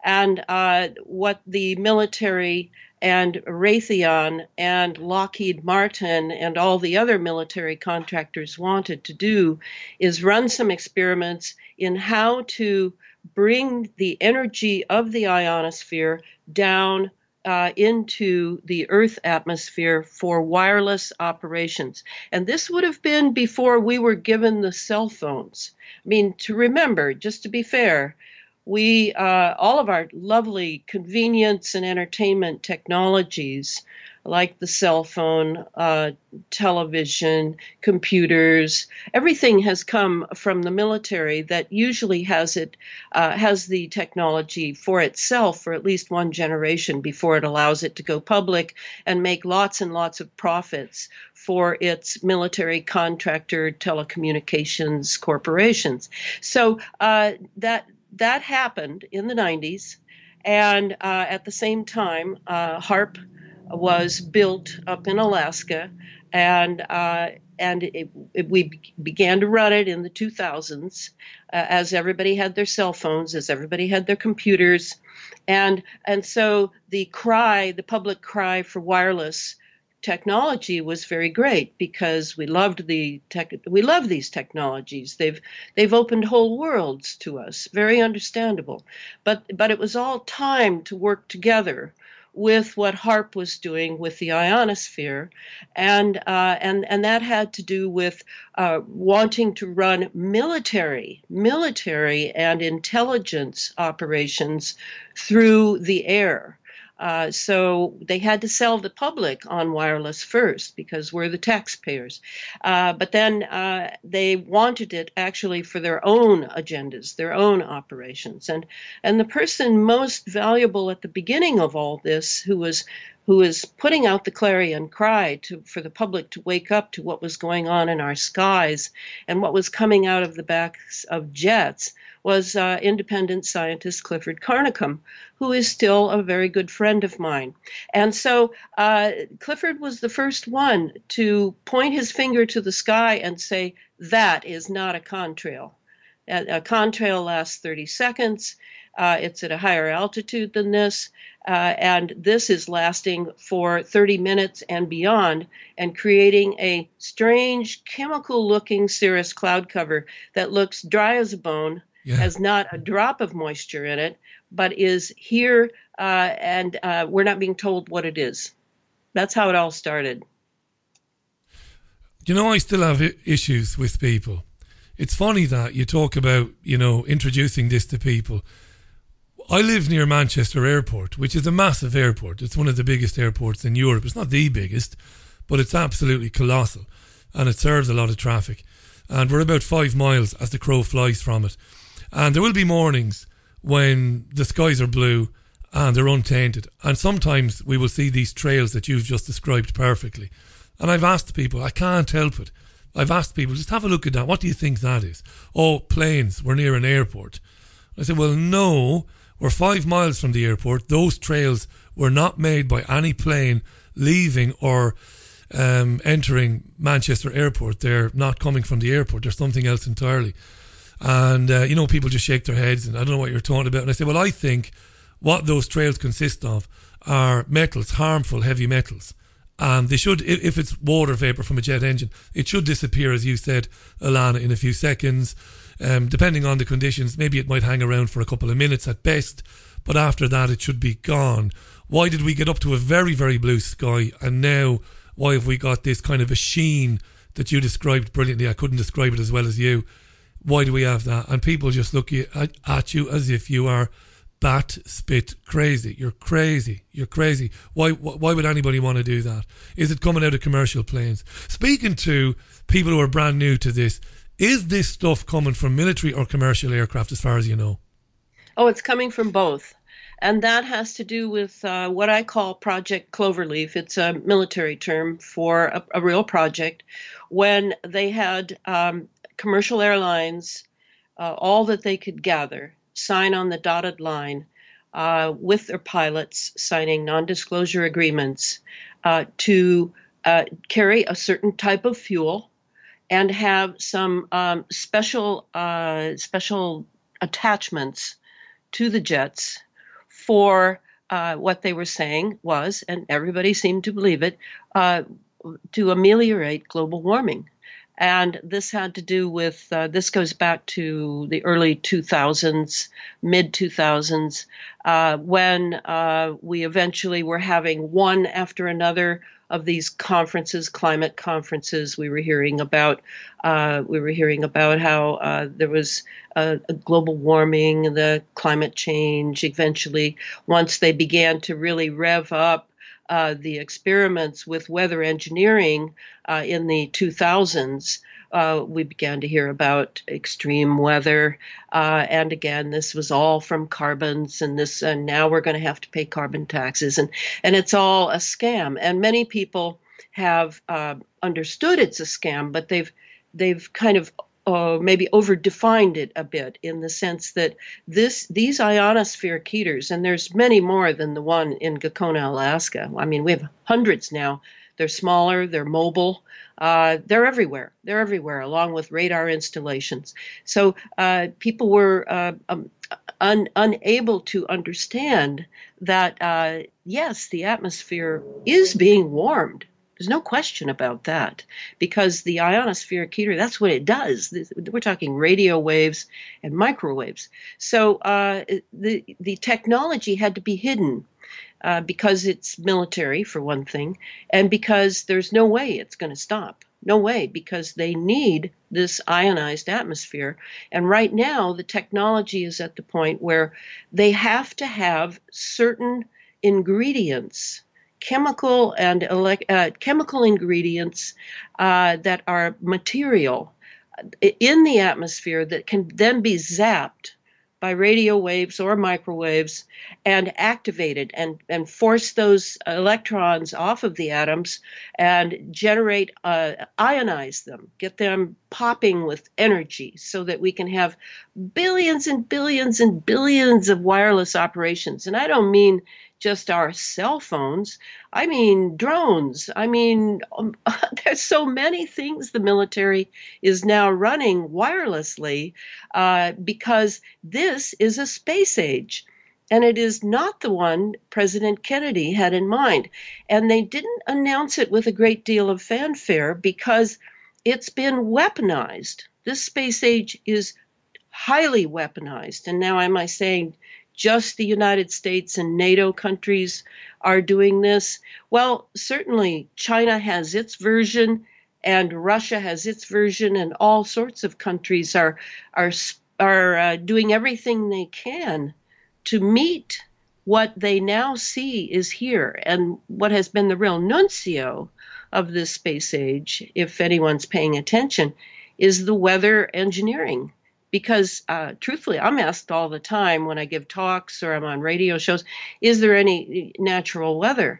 And uh, what the military and Raytheon and Lockheed Martin and all the other military contractors wanted to do is run some experiments in how to bring the energy of the ionosphere down uh, into the Earth atmosphere for wireless operations. And this would have been before we were given the cell phones. I mean, to remember, just to be fair, we, uh, all of our lovely convenience and entertainment technologies, like the cell phone, uh, television, computers, everything has come from the military that usually has it, uh, has the technology for itself for at least one generation before it allows it to go public and make lots and lots of profits for its military contractor telecommunications corporations. So uh, that That happened in the nineties, and uh, at the same time, uh, HAARP was built up in Alaska, and uh, and it, it, we began to run it in the two thousands, uh, as everybody had their cell phones, as everybody had their computers, and and so the cry, the public cry for wireless technology was very great because we loved the tech. We love these technologies. They've they've opened whole worlds to us. Very understandable, but but it was all time to work together with what HAARP was doing with the ionosphere, and uh, and and that had to do with uh, wanting to run military military and intelligence operations through the air. Uh, so they had to sell the public on wireless first because we're the taxpayers. Uh, but then uh, they wanted it actually for their own agendas, their own operations. And and the person most valuable at the beginning of all this, who was who was putting out the clarion cry to, for the public to wake up to what was going on in our skies and what was coming out of the backs of jets, was uh, independent scientist Clifford Carnicom, who is still a very good friend of mine. And so uh, Clifford was the first one to point his finger to the sky and say, that is not a contrail. A, a contrail lasts thirty seconds. Uh, it's at a higher altitude than this, uh, and this is lasting for thirty minutes and beyond, and creating a strange chemical-looking cirrus cloud cover that looks dry as a bone, yeah. has not a drop of moisture in it, but is here, uh, and uh, we're not being told what it is. That's how it all started. You know, I still have I- issues with people. It's funny that you talk about, you know, introducing this to people. I live near Manchester Airport, which is a massive airport. It's one of the biggest airports in Europe. It's not the biggest, but it's absolutely colossal, and it serves a lot of traffic. And we're about five miles as the crow flies from it. And there will be mornings when the skies are blue and they're untainted. And sometimes we will see these trails that you've just described perfectly. And I've asked people, I can't help it. I've asked people, just have a look at that. What do you think that is? Oh, planes. We're near an airport. I said, well, no. We're five miles from the airport. Those trails were not made by any plane leaving or um, entering Manchester Airport. They're not coming from the airport. They're something else entirely. And, uh, you know, people just shake their heads and I don't know what you're talking about. And I say, well, I think what those trails consist of are metals, harmful heavy metals. And they should, if it's water vapour from a jet engine, it should disappear, as you said, Alana, in a few seconds. Um, depending on the conditions, maybe it might hang around for a couple of minutes at best, but after that it should be gone. Why did we get up to a very, very blue sky, and now why have we got this kind of a sheen that you described brilliantly? I couldn't describe it as well as you. Why do we have that? And people just look at you as if you are bat spit crazy. You're crazy. You're crazy. Why, why would anybody want to do that? Is it coming out of commercial planes? Speaking to people who are brand new to this, is this stuff coming from military or commercial aircraft, as far as you know? Oh, it's coming from both. And that has to do with uh, what I call Project Cloverleaf. It's a military term for a, a real project. When they had um, commercial airlines, uh, all that they could gather, sign on the dotted line uh, with their pilots, signing non-disclosure agreements uh, to uh, carry a certain type of fuel and have some um, special uh, special attachments to the jets for uh, what they were saying was, and everybody seemed to believe it, uh, to ameliorate global warming. And this had to do with, uh, this goes back to the early two thousands, mid two thousands, uh, when uh, we eventually were having one after another of these conferences, climate conferences. We were hearing about, uh, we were hearing about how uh, there was a, a global warming, the climate change. Eventually, once they began to really rev up Uh, the experiments with weather engineering uh, in the two thousands, uh, we began to hear about extreme weather. Uh, and again, this was all from carbons, and this, and now we're going to have to pay carbon taxes, and and it's all a scam. And many people have uh, understood it's a scam, but they've they've kind of Uh, maybe overdefined it a bit, in the sense that this these ionosphere heaters, and there's many more than the one in Gakona, Alaska. I mean, we have hundreds now. They're smaller, they're mobile, uh, they're everywhere. They're everywhere, along with radar installations. So uh, people were uh, um, un- unable to understand that, uh, yes, the atmosphere is being warmed. There's no question about that, because the ionospheric heater, that's what it does. We're talking radio waves and microwaves. So uh, the, the technology had to be hidden uh, because it's military, for one thing, and because there's no way it's going to stop. No way, because they need this ionized atmosphere. And right now, the technology is at the point where they have to have certain ingredients, chemical and elect, uh, chemical ingredients uh, that are material in the atmosphere that can then be zapped by radio waves or microwaves and activated and, and force those electrons off of the atoms and generate, uh, ionize them, get them popping with energy, so that we can have billions and billions and billions of wireless operations. And I don't mean just our cell phones. I mean drones. I mean, um, there's so many things the military is now running wirelessly uh, because this is a space age. And it is not the one President Kennedy had in mind. And they didn't announce it with a great deal of fanfare because it's been weaponized. This space age is highly weaponized. And now am I saying just the United States and NATO countries are doing this? Well, certainly China has its version, and Russia has its version, and all sorts of countries are are are uh, doing everything they can to meet what they now see is here. And what has been the real nuncio of this space age, if anyone's paying attention, is the weather engineering. Because uh, truthfully, I'm asked all the time when I give talks or I'm on radio shows, is there any natural weather?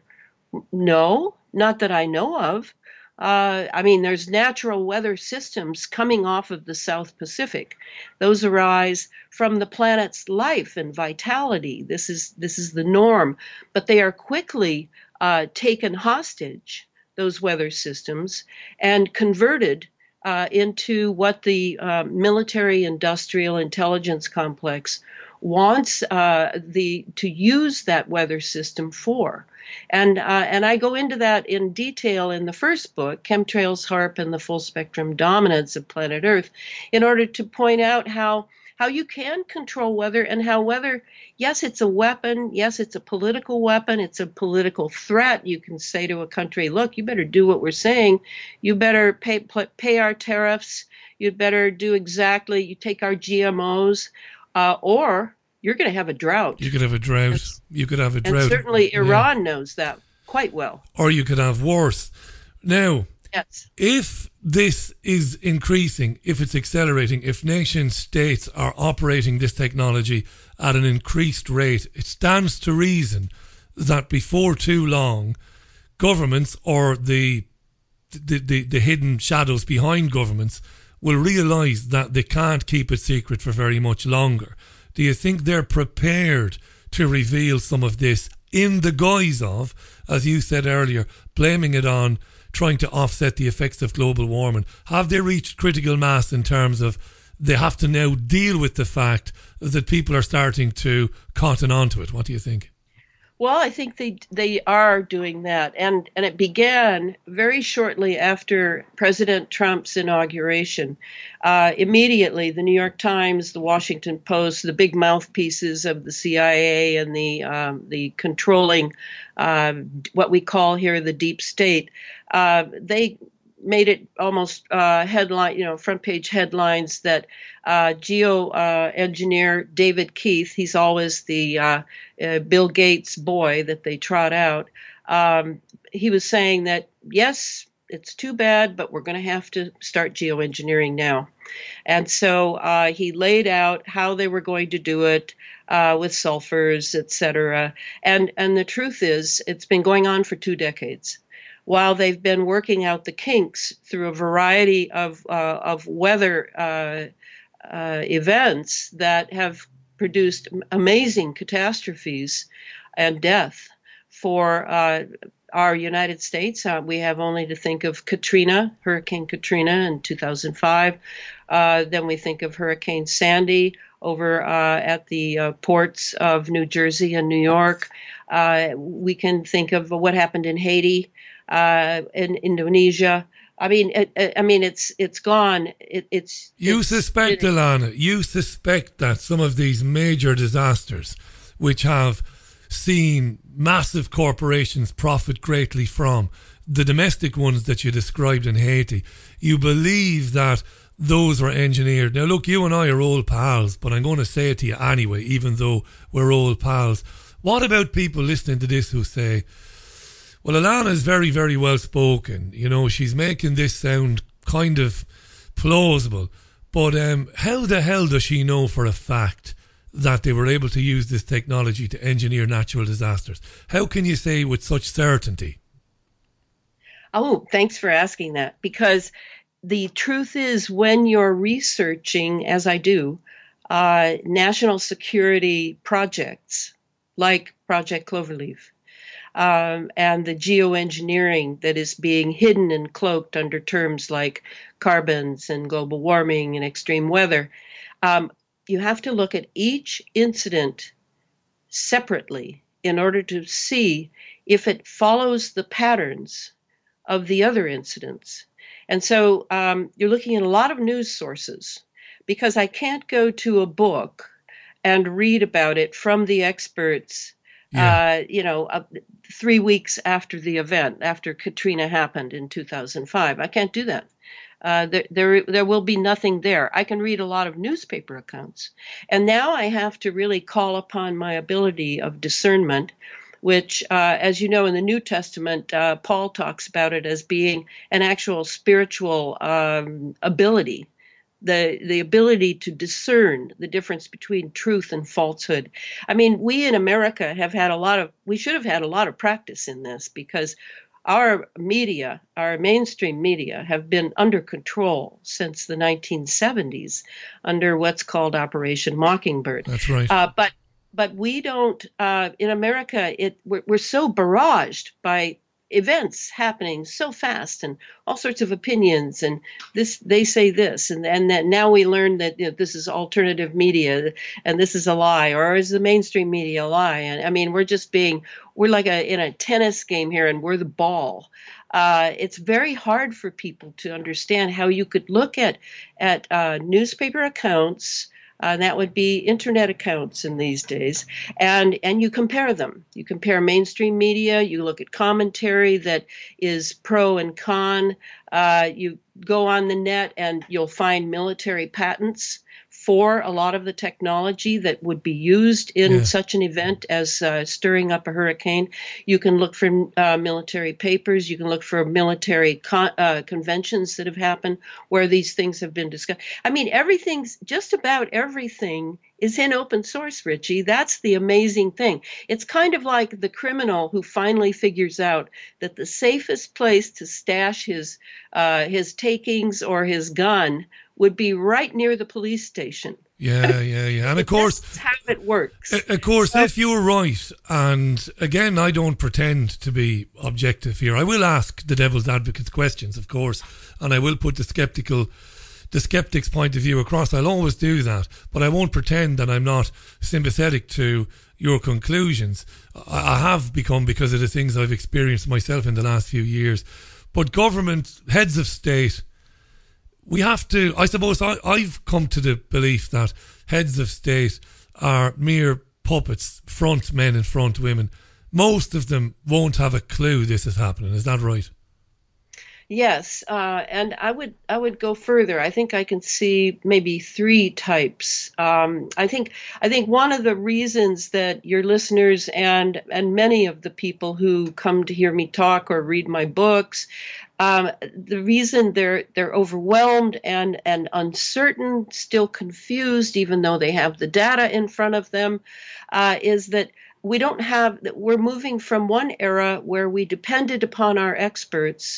No, not that I know of. Uh, I mean, there's natural weather systems coming off of the South Pacific. Those arise from the planet's life and vitality. This is this is the norm. But they are quickly uh, taken hostage, those weather systems, and converted Uh, into what the uh, military-industrial intelligence complex wants uh, the to use that weather system for. And uh, and I go into that in detail in the first book, Chemtrails, HAARP, and the Full Spectrum Dominance of Planet Earth, in order to point out how how you can control weather, and how weather, yes, it's a weapon. Yes, it's a political weapon. It's a political threat. You can say to a country, look, you better do what we're saying. You better pay pay our tariffs. You'd better do exactly, you take our G M Os, uh, or you're going to have a drought. You could have a drought. And, you could have a drought. And certainly Iran yeah. knows that quite well. Or you could have worse. Now, yes. If this is increasing, if it's accelerating, if nation states are operating this technology at an increased rate, it stands to reason that before too long, governments or the the, the, the hidden shadows behind governments will realise that they can't keep it secret for very much longer. Do you think they're prepared to reveal some of this in the guise of, as you said earlier, blaming it on trying to offset the effects of global warming? Have they reached critical mass in terms of they have to now deal with the fact that people are starting to cotton onto it. What do you think? Well, I think they they are doing that, and and it began very shortly after President Trump's inauguration. Uh, immediately, the New York Times, the Washington Post, the big mouthpieces of the C I A and the um, the controlling, uh, what we call here the deep state, uh, they made it almost uh, headline, you know, front page headlines that uh, geo uh, engineer David Keith, he's always the uh, uh, Bill Gates boy that they trot out. Um, he was saying that, yes, it's too bad, but we're going to have to start geoengineering now. And so uh, he laid out how they were going to do it uh, with sulfurs, et cetera. And, and the truth is, it's been going on for two decades. While they've been working out the kinks through a variety of uh, of weather uh, uh, events that have produced amazing catastrophes and death for uh, our United States. Uh, we have only to think of Katrina, Hurricane Katrina in two thousand five. Uh, then we think of Hurricane Sandy over uh, at the uh, ports of New Jersey and New York. Uh, we can think of what happened in Haiti. Uh, in Indonesia, I mean, it, it, I mean, it's it's gone. It, it's you it's, suspect, it, Ilana, you suspect that some of these major disasters, which have seen massive corporations profit greatly from the domestic ones that you described in Haiti, you believe that those were engineered. Now, look, you and I are old pals, but I'm going to say it to you anyway, even though we're old pals. What about people listening to this who say, well, Ilana is very, very well spoken. You know, she's making this sound kind of plausible. But um, how the hell does she know for a fact that they were able to use this technology to engineer natural disasters? How can you say with such certainty? Oh, thanks for asking that. Because the truth is, when you're researching, as I do, uh, national security projects like Project Cloverleaf, Um, and the geoengineering that is being hidden and cloaked under terms like carbons and global warming and extreme weather, um, you have to look at each incident separately in order to see if it follows the patterns of the other incidents. And so um, you're looking at a lot of news sources, because I can't go to a book and read about it from the experts Yeah. Uh, you know, uh, three weeks after the event, after Katrina happened in two thousand five. I can't do that. Uh, there, there, there will be nothing there. I can read a lot of newspaper accounts. And now I have to really call upon my ability of discernment, which, uh, as you know, in the New Testament, uh, Paul talks about it as being an actual spiritual um, ability. The, the ability to discern the difference between truth and falsehood. I mean, we in America have had a lot of, we should have had a lot of practice in this, because our media, our mainstream media, have been under control since the nineteen seventies under what's called Operation Mockingbird. That's right. Uh, but but we don't, uh, in America, it we're, we're so barraged by events happening so fast and all sorts of opinions, and this they say this, and and that now we learn that, you know, this is alternative media and this is a lie, or is the mainstream media a lie? And I mean, we're just being we're like a in a tennis game here, and we're the ball. Uh, it's very hard for people to understand how you could look at at uh, newspaper accounts. Uh, that would be internet accounts in these days. And and you compare them. You compare mainstream media. You look at commentary that is pro and con. Uh, you go on the net and you'll find military patents for a lot of the technology that would be used in yeah. such an event as uh, stirring up a hurricane. You can look for uh, military papers. You can look for military con- uh, conventions that have happened where these things have been discussed. I mean, everything's, just about everything is in open source, Richie. That's the amazing thing. It's kind of like the criminal who finally figures out that the safest place to stash his uh, his takings or his gun would be right near the police station. Yeah, yeah, yeah. And of course, that's how it works. Of course, so, if you're right, and again, I don't pretend to be objective here. I will ask the devil's advocates questions, of course, and I will put the skeptical the skeptic's point of view across. I'll always do that, but I won't pretend that I'm not sympathetic to your conclusions. I, I have become, because of the things I've experienced myself in the last few years. But government, heads of state, we have to, I suppose I, I've come to the belief that heads of state are mere puppets, front men and front women. Most of them won't have a clue this is happening. Is that right? Yes, uh, and I would I would go further. I think I can see maybe three types. Um, I think I think one of the reasons that your listeners and and many of the people who come to hear me talk or read my books, um, the reason they're they're overwhelmed and and uncertain, still confused, even though they have the data in front of them, uh, is that we don't have. We're moving from one era where we depended upon our experts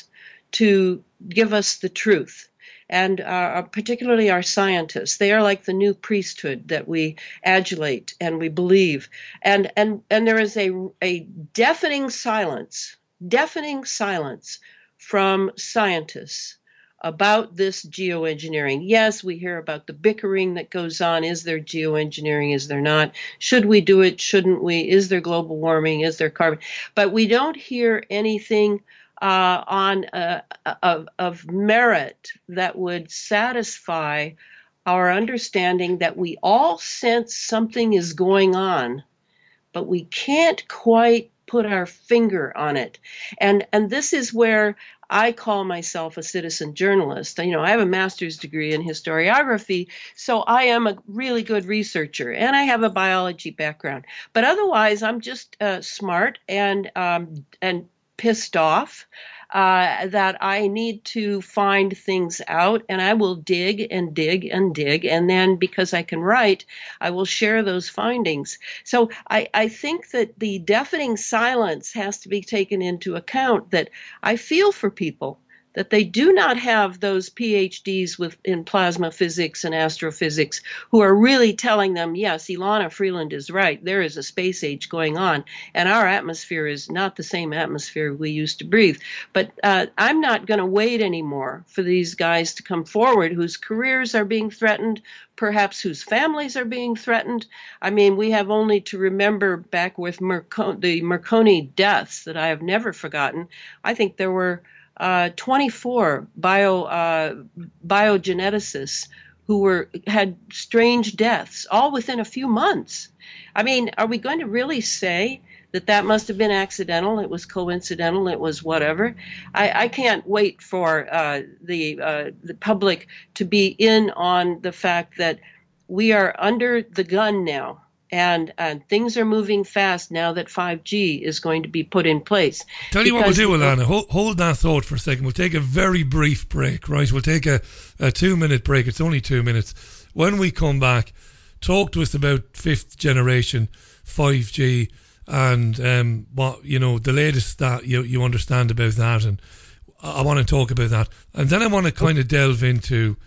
to give us the truth, and uh, particularly our scientists. They are like the new priesthood that we adulate and we believe. And and and there is a a deafening silence, deafening silence from scientists about this geoengineering. Yes, we hear about the bickering that goes on. Is there geoengineering? Is there not? Should we do it? Shouldn't we? Is there global warming? Is there carbon? But we don't hear anything Uh, on uh, of, of merit that would satisfy our understanding that we all sense something is going on, but we can't quite put our finger on it. And and this is where I call myself a citizen journalist. You know, I have a master's degree in historiography, so I am a really good researcher, and I have a biology background. But otherwise, I'm just uh, smart and um, and pissed off uh, that I need to find things out, and I will dig and dig and dig, and then because I can write, I will share those findings. So I, I think that the deafening silence has to be taken into account, that I feel for people, that they do not have those P H Ds with, in plasma physics and astrophysics who are really telling them, yes, Ilana Freeland is right, there is a space age going on, and our atmosphere is not the same atmosphere we used to breathe. But uh, I'm not going to wait anymore for these guys to come forward whose careers are being threatened, perhaps whose families are being threatened. I mean, we have only to remember back with Merco- the Marconi deaths that I have never forgotten. I think there were Uh, twenty-four bio uh, biogeneticists who were had strange deaths, all within a few months. I mean, are we going to really say that that must have been accidental? It was coincidental. It was whatever. I, I can't wait for uh, the uh, the public to be in on the fact that we are under the gun now. And uh, things are moving fast now that five G is going to be put in place. Tell you what we'll do, Ilana. Hold, hold that thought for a second. We'll take a very brief break, right? We'll take a, a two-minute break. It's only two minutes. When we come back, talk to us about fifth generation five G and um, what, you know, the latest that you, you understand about that. And I want to talk about that. And then I want to kind of delve into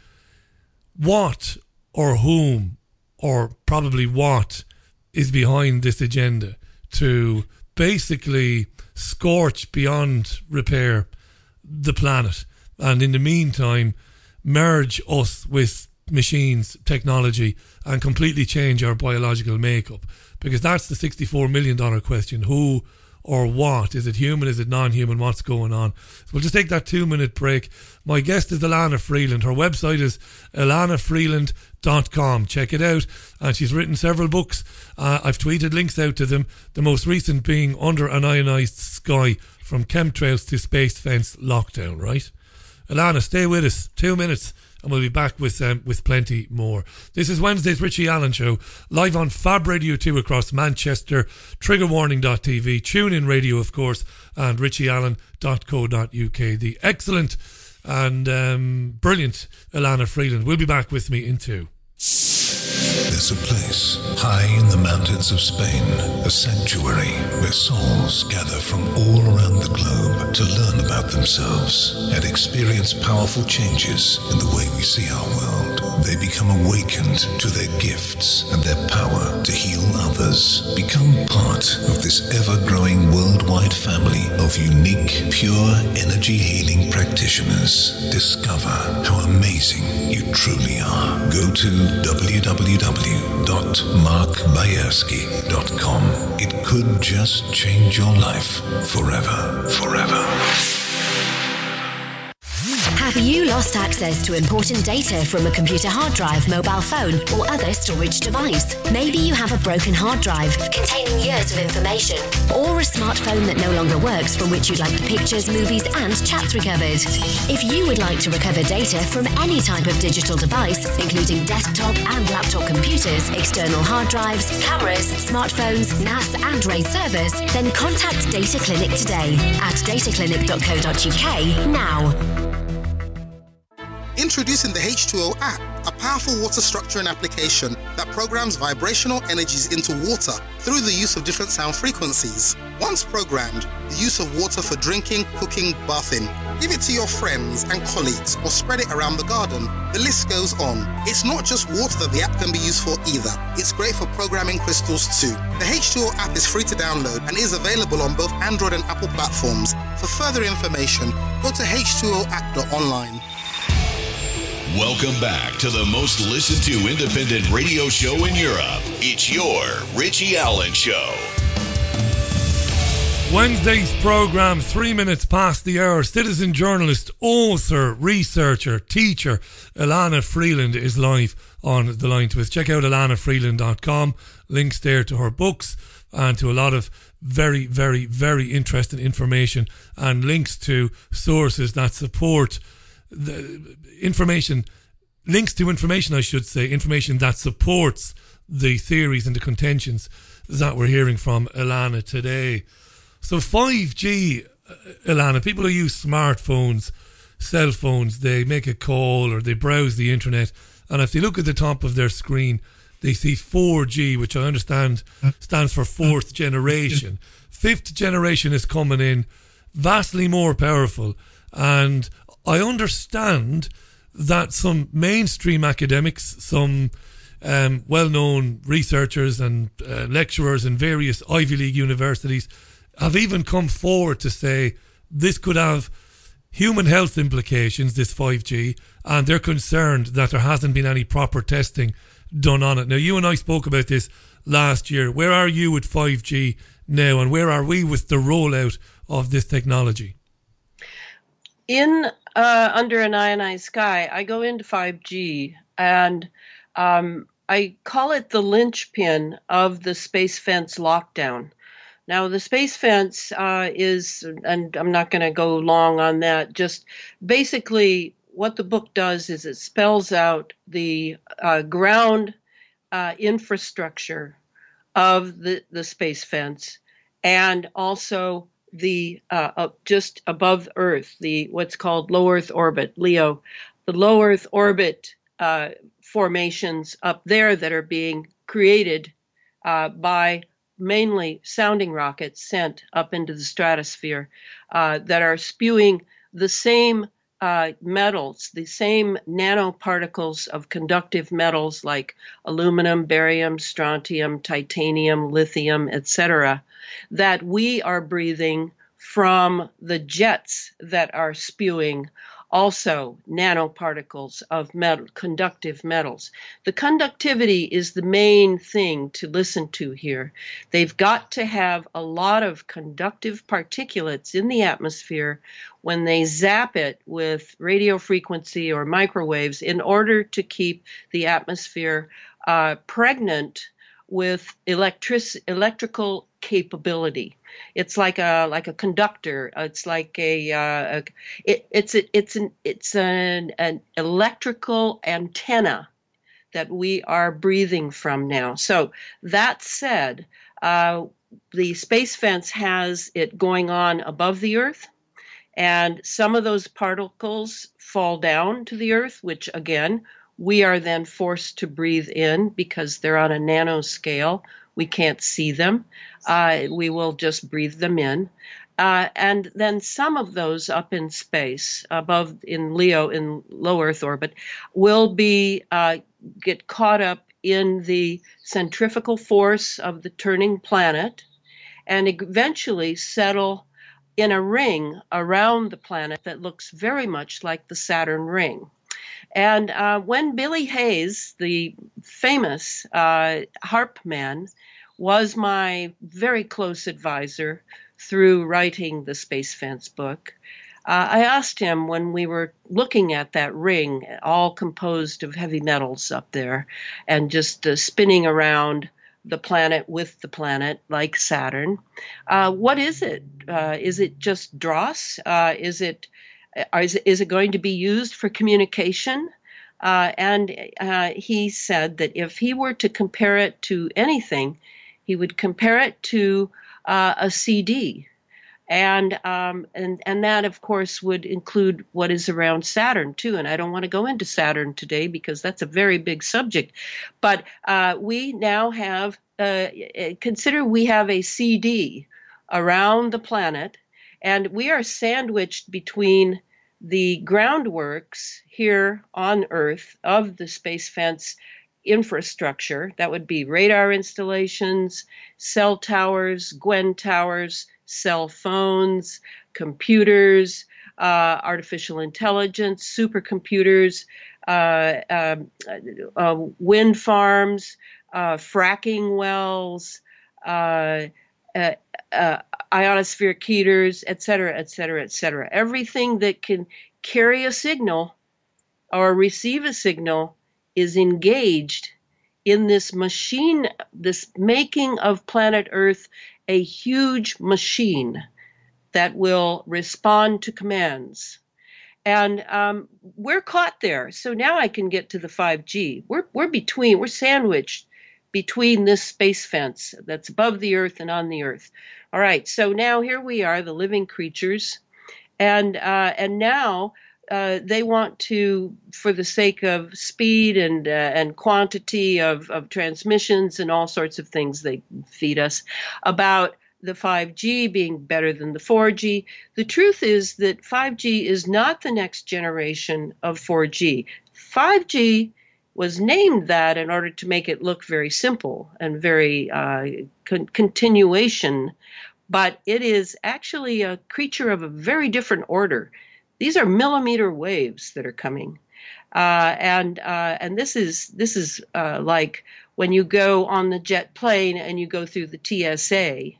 what or whom or probably what is behind this agenda to basically scorch beyond repair the planet, and in the meantime merge us with machines, technology, and completely change our biological makeup. Because that's the sixty-four million dollars question. Who or what? Is it human? Is it non-human? What's going on? So we'll just take that two-minute break. My guest is Ilana Freeland. Her website is ilana freeland dot com. Check it out. And she's written several books. Uh, I've tweeted links out to them. The most recent being Under an Ionized Sky, From Chemtrails to Space Fence Lockdown, right? Ilana, stay with us. Two minutes. And we'll be back with um, with plenty more. This is Wednesday's Richie Allen Show, live on Fab Radio two across Manchester, trigger warning dot t v, TuneIn Radio, of course, and richie allen dot co dot u k. The excellent and um, brilliant Ilana Freeland will be back with me in two. There's a place high in the mountains of Spain, a sanctuary where souls gather from all around the globe to learn about themselves and experience powerful changes in the way we see our world. They become awakened to their gifts and their power to heal others. Become part of this ever-growing worldwide family of unique, pure energy healing practitioners. Discover how amazing you truly are. Go to w w w dot mark bayersky dot com. It could just change your life forever. Forever. Have you lost access to important data from a computer hard drive, mobile phone, or other storage device? Maybe you have a broken hard drive containing years of information, or a smartphone that no longer works from which you'd like the pictures, movies, and chats recovered. If you would like to recover data from any type of digital device, including desktop and laptop computers, external hard drives, cameras, smartphones, N A S, and RAID servers, then contact Data Clinic today at data clinic dot co dot u k now. Introducing the H two O app, a powerful water structuring application that programs vibrational energies into water through the use of different sound frequencies. Once programmed, the use of water for drinking, cooking, bathing. Give it to your friends and colleagues or spread it around the garden. The list goes on. It's not just water that the app can be used for either. It's great for programming crystals too. The H two O app is free to download and is available on both Android and Apple platforms. For further information, go to h two o app dot online. Welcome back to the most listened to independent radio show in Europe. It's your Richie Allen Show. Wednesday's programme, three minutes past the hour. Citizen journalist, author, researcher, teacher, Ilana Freeland is live on the line to us. Check out ilana freeland dot com. Links there to her books and to a lot of very, very, very interesting information and links to sources that support the information, links to information, I should say, information that supports the theories and the contentions that we're hearing from Ilana today. So five G, Ilana, people who use smartphones, cell phones, they make a call or they browse the internet, and if they look at the top of their screen, they see four G, which I understand stands for fourth generation. Fifth generation is coming in, vastly more powerful, and I understand that some mainstream academics, some um, well-known researchers and uh, lecturers in various Ivy League universities have even come forward to say this could have human health implications, this five G, and they're concerned that there hasn't been any proper testing done on it. Now, you and I spoke about this last year. Where are you with five G now, and where are we with the rollout of this technology? In uh, Under an Ionized Sky, I go into five G, and um, I call it the linchpin of the space fence lockdown. Now, the space fence uh, is, and I'm not going to go long on that, just basically what the book does is it spells out the uh, ground uh, infrastructure of the, the space fence, and also the uh, uh, just above Earth, the what's called low Earth orbit, LEO, the low Earth orbit uh, formations up there that are being created uh, by mainly sounding rockets sent up into the stratosphere uh, that are spewing the same uh, metals, the same nanoparticles of conductive metals like aluminum, barium, strontium, titanium, lithium, et cetera, that we are breathing from the jets that are spewing also nanoparticles of metal, conductive metals. The conductivity is the main thing to listen to here. They've got to have a lot of conductive particulates in the atmosphere when they zap it with radio frequency or microwaves in order to keep the atmosphere uh, pregnant with electric electrical capability. It's like a like a conductor. It's like a, uh, a it, it's a, it's an it's an an electrical antenna that we are breathing from now. So that said, uh, the space fence has it going on above the Earth, and some of those particles fall down to the Earth, which again we are then forced to breathe in because they're on a nanoscale. We can't see them. Uh, we will just breathe them in. Uh, and then some of those up in space, above in LEO, in low Earth orbit, will be uh, get caught up in the centrifugal force of the turning planet and eventually settle in a ring around the planet that looks very much like the Saturn ring. And uh, when Billy Hayes, the famous uh, HAARP man, was my very close advisor through writing the Space Fence book, uh, I asked him when we were looking at that ring, all composed of heavy metals up there, and just uh, spinning around the planet with the planet, like Saturn, uh, what is it? Uh, is it just dross? Uh, is it is, is it going to be used for communication? Uh, and uh, he said that if he were to compare it to anything, he would compare it to uh, a C D. And, um, and and that, of course, would include what is around Saturn, too. And I don't want to go into Saturn today because that's a very big subject. But uh, we now have, uh, consider we have a C D around the planet, and we are sandwiched between the groundworks here on Earth of the Space Fence infrastructure. That would be radar installations, cell towers, Gwen towers, cell phones, computers, uh, artificial intelligence, supercomputers, uh, uh, uh, wind farms, uh, fracking wells, uh, uh, uh, ionospheric heaters, et cetera, et cetera, et cetera. Everything that can carry a signal or receive a signal is engaged in this machine, this making of planet Earth a huge machine that will respond to commands. And um, we're caught there. So now I can get to the five G. We're, we're between, we're sandwiched between this space fence that's above the Earth and on the Earth. All right, so now here we are, the living creatures. And, uh, and now uh, they want to, for the sake of speed and, uh, and quantity of, of transmissions and all sorts of things they feed us, about the five G being better than the four G. The truth is that five G is not the next generation of four G. five G was named that in order to make it look very simple and very uh, con- continuation, but it is actually a creature of a very different order. These are millimeter waves that are coming, uh, and uh, and this is this is uh, like when you go on the jet plane and you go through the T S A.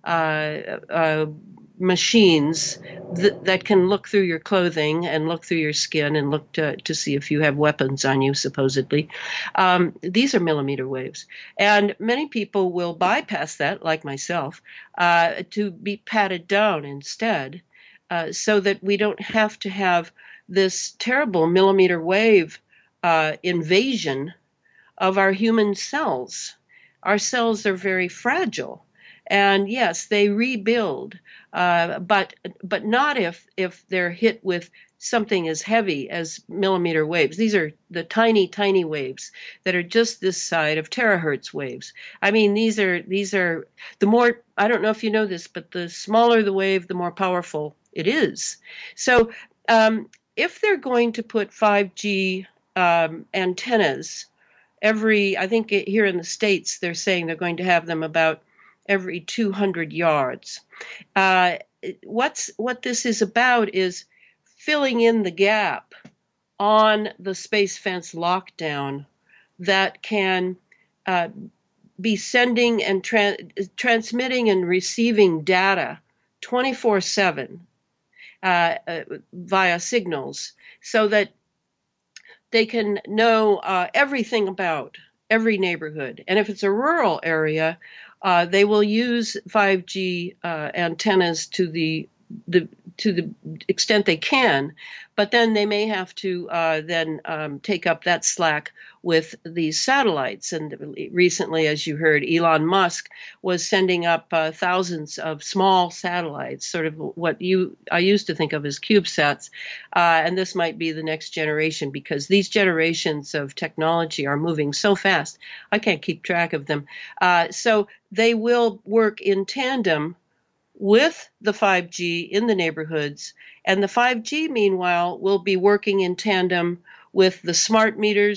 Uh, uh, machines th- that can look through your clothing and look through your skin and look to, to see if you have weapons on you, supposedly. Um, these are millimeter waves. And many people will bypass that, like myself, uh, to be patted down instead, uh, so that we don't have to have this terrible millimeter wave uh, invasion of our human cells. Our cells are very fragile. And yes, they rebuild, uh, but but not if if they're hit with something as heavy as millimeter waves. These are the tiny, tiny waves that are just this side of terahertz waves. I mean, these are these are the more, I don't know if you know this, but the smaller the wave, the more powerful it is. So um, if they're going to put five G um, antennas every, I think here in the States, they're saying they're going to have them about every two hundred yards. Uh, what's what this is about is filling in the gap on the space fence lockdown that can uh, be sending and tra- transmitting and receiving data twenty-four seven uh, uh, via signals, so that they can know uh, everything about every neighborhood. And if it's a rural area, Uh, they will use five G uh, antennas to the the to the extent they can, but then they may have to uh, then um, take up that slack with these satellites. And recently, as you heard, Elon Musk was sending up uh, thousands of small satellites, sort of what you I used to think of as CubeSats. Uh, and this might be the next generation, because these generations of technology are moving so fast, I can't keep track of them. Uh, so they will work in tandem with the five G in the neighborhoods, and the five G, meanwhile, will be working in tandem with the smart meters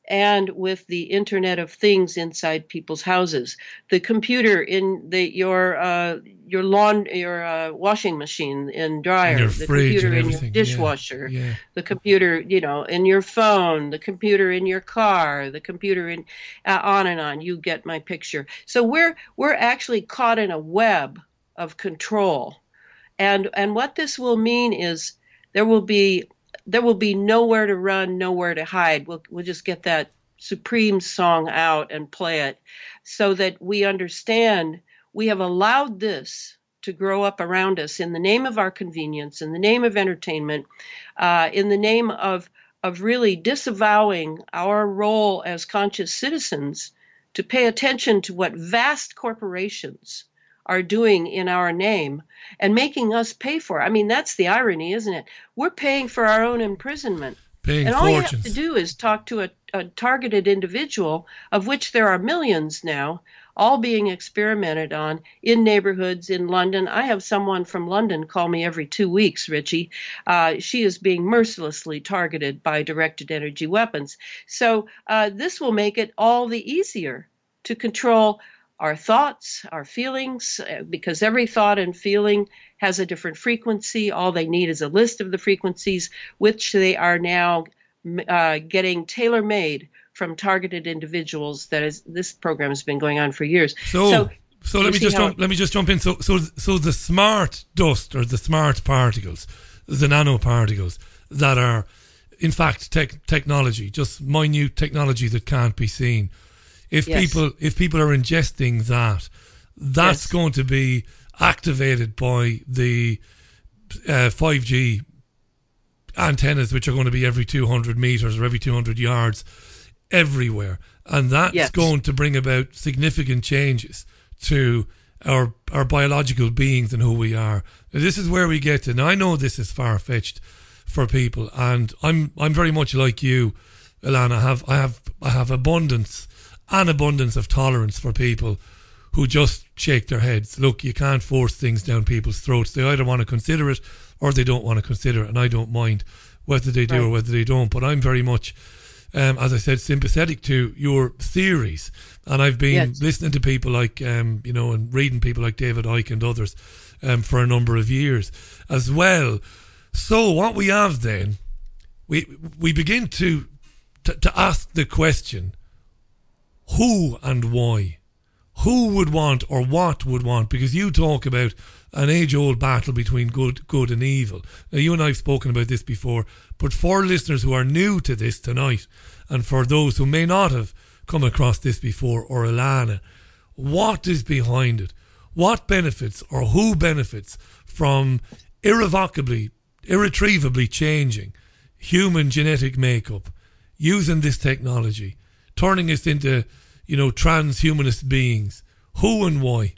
and with the Internet of Things inside people's houses. The computer in the your uh, your lawn your uh, washing machine and dryer, and your the fridge computer and in your everything. dishwasher, Yeah, yeah. the computer you know in your phone, the computer in your car, the computer in uh, on and on. You get my picture. So we're we're actually caught in a web of control, and and what this will mean is there will be there will be nowhere to run, nowhere to hide. We'll we'll just get that Supreme song out and play it so that we understand we have allowed this to grow up around us in the name of our convenience, in the name of entertainment, uh, in the name of of really disavowing our role as conscious citizens to pay attention to what vast corporations are doing in our name and making us pay for it. I mean, that's the irony, isn't it? We're paying for our own imprisonment. Paying and all fortunes. you have to do is talk to a, a targeted individual, of which there are millions now, all being experimented on in neighborhoods in London. I have someone from London call me every two weeks, Richie. Uh, she is being mercilessly targeted by directed energy weapons. So uh, this will make it all the easier to control our thoughts, our feelings, because every thought and feeling has a different frequency. All they need is a list of the frequencies, which they are now uh, getting tailor-made from targeted individuals. That is, this program has been going on for years. So, so, so let me just jump, it, let me just jump in. So, so, so the smart dust or the smart particles, the nanoparticles that are, in fact, tech, technology, just minute technology that can't be seen. If yes. people if people are ingesting that, that's yes. going to be activated by the uh, five G antennas, which are going to be every two hundred meters or every two hundred yards everywhere. And that's yes. going to bring about significant changes to our our biological beings and who we are. Now, this is where we get to. Now, I know this is far-fetched for people, and I'm I'm very much like you, Ilana. I have I have I have abundance an abundance of tolerance for people who just shake their heads. Look, you can't force things down people's throats. They either want to consider it or they don't want to consider it, and I don't mind whether they do right. or whether they don't. But I'm very much, um, as I said, sympathetic to your theories, and I've been yes. listening to people like, um, you know, and reading people like David Icke and others um, for a number of years as well. So what we have then, we we begin to to, to ask the question, who and why? Who would want or what would want? Because you talk about an age-old battle between good, good and evil. Now, you and I have spoken about this before, but for listeners who are new to this tonight, and for those who may not have come across this before, or Ilana, what is behind it? What benefits or who benefits from irrevocably, irretrievably changing human genetic makeup, using this technology, turning us into, you know, transhumanist beings? Who and why?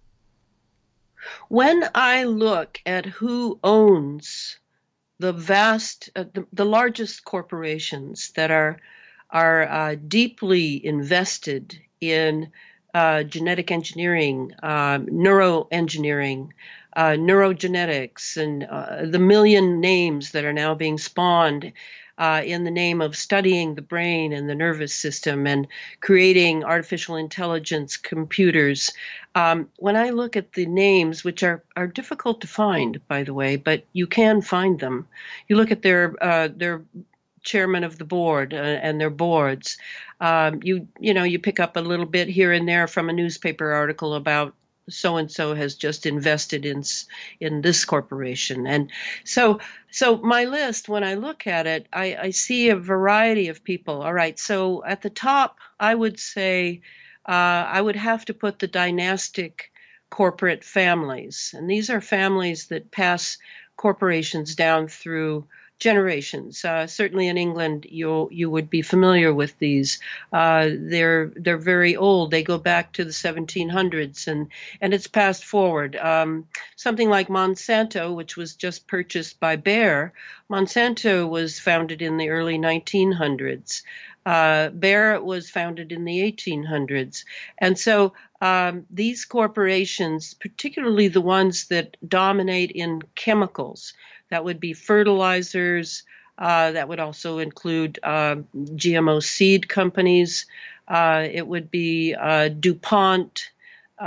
When I look at who owns the vast, uh, the, the largest corporations that are are uh, deeply invested in uh, genetic engineering, um, neuroengineering, uh, neurogenetics, and uh, the million names that are now being spawned Uh, in the name of studying the brain and the nervous system and creating artificial intelligence computers. Um, when I look at the names, which are, are difficult to find, by the way, but you can find them. You look at their uh, their chairman of the board uh, and their boards. Um, you you know you pick up a little bit here and there from a newspaper article about so-and-so has just invested in in this corporation. And so so my list, when I look at it, I, I see a variety of people. All right, so at the top, I would say uh, I would have to put the dynastic corporate families. And these are families that pass corporations down through generations. Uh, certainly in England, you you would be familiar with these. Uh, they're they're very old. They go back to the seventeen hundreds, and and it's passed forward. Um, something like Monsanto, which was just purchased by Bayer. Monsanto was founded in the early nineteen hundreds. Uh, Bayer was founded in the eighteen hundreds, and so um, these corporations, particularly the ones that dominate in chemicals, that would be fertilizers, Uh, that would also include uh, G M O seed companies. Uh, it would be uh, DuPont, uh,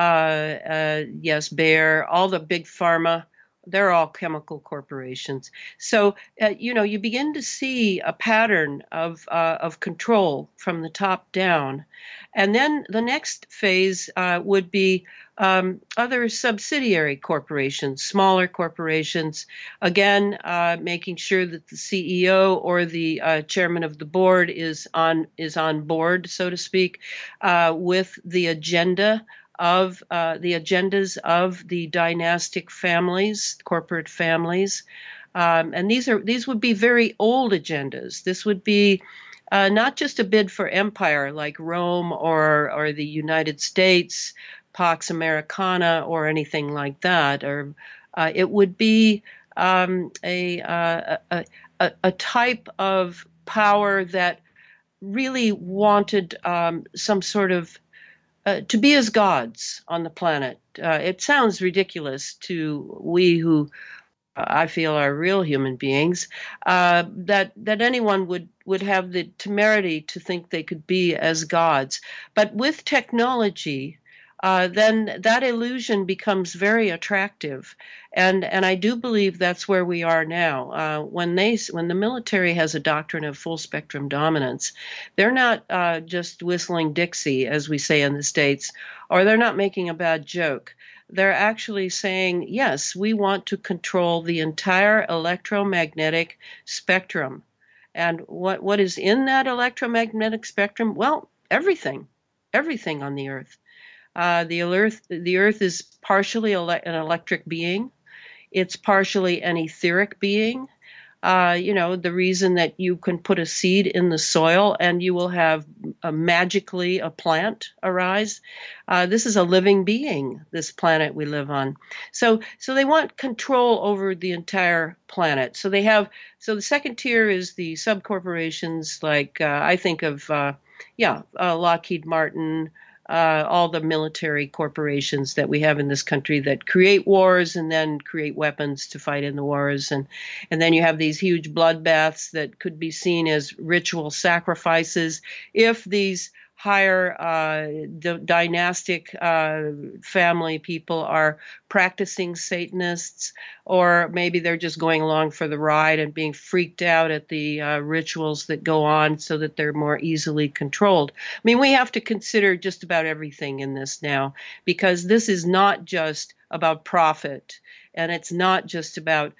uh, yes, Bayer, all the big pharma. They're all chemical corporations. So, uh, you know, you begin to see a pattern of uh, of control from the top down. And then the next phase uh, would be um, other subsidiary corporations, smaller corporations, again, uh, making sure that the C E O or the uh, chairman of the board is on is on board, so to speak, uh, with the agenda of uh, the agendas of the dynastic families, corporate families. Um, and these are these would be very old agendas. This would be uh, not just a bid for empire like Rome or, or the United States, Pax Americana, or anything like that. Or uh, it would be um, a, uh, a, a, a type of power that really wanted um, some sort of Uh, to be as gods on the planet. Uh, it sounds ridiculous to we who uh, I feel are real human beings, uh, that that anyone would, would have the temerity to think they could be as gods. But with technology, uh, then that illusion becomes very attractive. And and I do believe that's where we are now. Uh, when they when the military has a doctrine of full spectrum dominance, they're not uh, just whistling Dixie, as we say in the States, or they're not making a bad joke. They're actually saying, yes, we want to control the entire electromagnetic spectrum. And what what is in that electromagnetic spectrum? Well, everything, everything on the Earth. Uh, the Earth, the Earth is partially ele- an electric being. It's partially an etheric being. Uh, you know, the reason that you can put a seed in the soil and you will have uh, magically a plant arise. Uh, this is a living being, this planet we live on. So, so they want control over the entire planet. So they have, so the second tier is the subcorporations like, uh, I think of, uh, yeah, uh, Lockheed Martin, Uh, all the military corporations that we have in this country that create wars and then create weapons to fight in the wars. And, and then you have these huge bloodbaths that could be seen as ritual sacrifices if these higher uh, d- dynastic uh, family people are practicing Satanists, or maybe they're just going along for the ride and being freaked out at the uh, rituals that go on so that they're more easily controlled. I mean, we have to consider just about everything in this now, because this is not just about profit, and it's not just about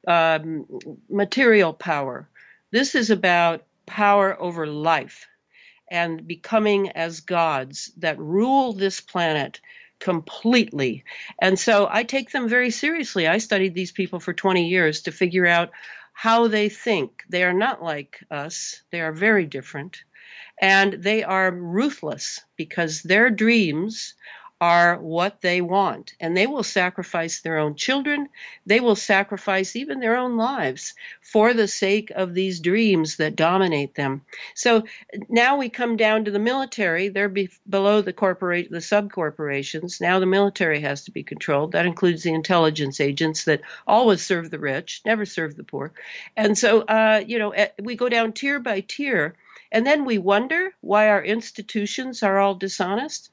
um, material power. This is about power over life and becoming as gods that rule this planet completely. And so I take them very seriously. I studied these people for twenty years to figure out how they think. They are not like us. They are very different. And they are ruthless because their dreams are what they want. And they will sacrifice their own children. They will sacrifice even their own lives for the sake of these dreams that dominate them. So now we come down to the military. They're be- below the corporate, the sub-corporations. Now the military has to be controlled. That includes the intelligence agents that always serve the rich, never serve the poor. And so, uh, you know, we go down tier by tier, and then we wonder why our institutions are all dishonest.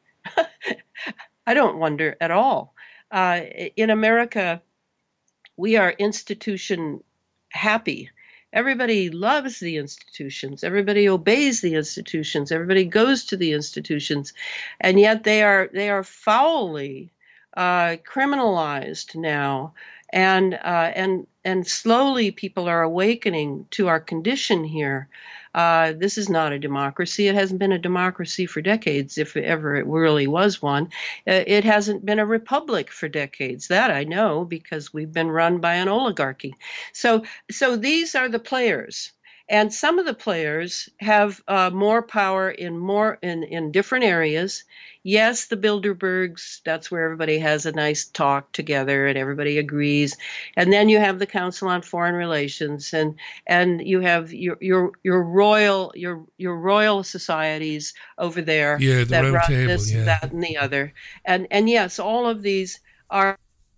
I don't wonder at all. Uh, in America, we are institution happy. Everybody loves the institutions. Everybody obeys the institutions. Everybody goes to the institutions, and yet they are they are foully uh, criminalized now, and uh, and and slowly people are awakening to our condition here. Uh, this is not a democracy. It hasn't been a democracy for decades, if ever it really was one. Uh, it hasn't been a republic for decades. That I know, because we've been run by an oligarchy. So, so these are the players. And some of the players have uh, more power in more in, in different areas. Yes, the Bilderbergs, that's where everybody has a nice talk together and everybody agrees. And then you have the Council on Foreign Relations, and and you have your your your royal your your royal societies over there yeah, the that round run table, this, yeah. that, and the other. And and yes, all of these are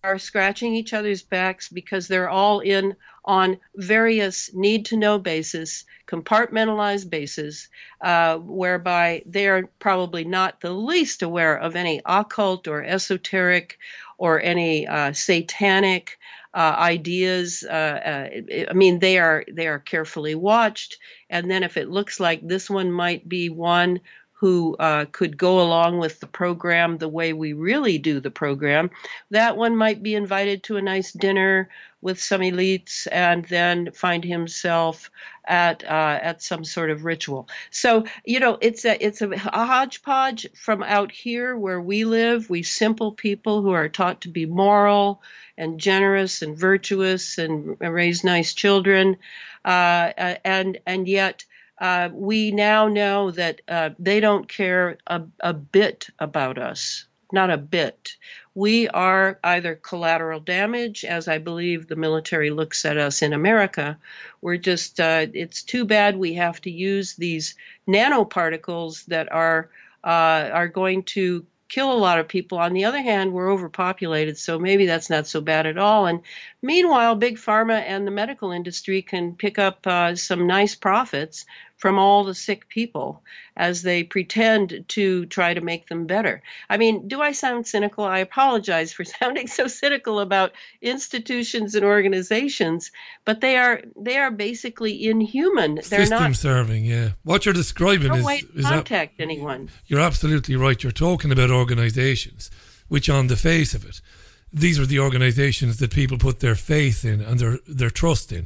are scratching each other's backs because they're all in on various need-to-know basis, compartmentalized basis, uh, whereby they're probably not the least aware of any occult or esoteric or any uh, satanic uh, ideas. Uh, uh, I mean, they are they are carefully watched, and then if it looks like this one might be one who uh, could go along with the program the way we really do the program, that one might be invited to a nice dinner with some elites and then find himself at uh, at some sort of ritual. So, you know, it's a it's a, a hodgepodge from out here where we live. We simple people who are taught to be moral and generous and virtuous and, and raise nice children, uh, and and yet. Uh, we now know that uh, they don't care a, a bit about us, not a bit. We are either collateral damage, as I believe the military looks at us in America. We're just, uh, it's too bad we have to use these nanoparticles that are uh, are going to kill a lot of people. On the other hand, we're overpopulated, so maybe that's not so bad at all. And meanwhile, Big Pharma and the medical industry can pick up uh, some nice profits from all the sick people as they pretend to try to make them better. I mean, do I sound cynical? I apologize for sounding so cynical about institutions and organizations, but they are they are basically inhuman. They're System not serving, yeah. What you're describing no is, way to is contact that, anyone. You're absolutely right. You're talking about organizations, which on the face of it, these are the organizations that people put their faith in and their, their trust in.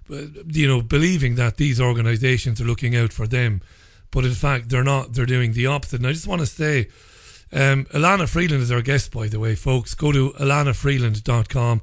You know, believing that these organizations are looking out for them, but in fact they're not. They're doing the opposite. And I just want to say, um, Alana Freeland is our guest, by the way, folks. Go to alana freeland dot com.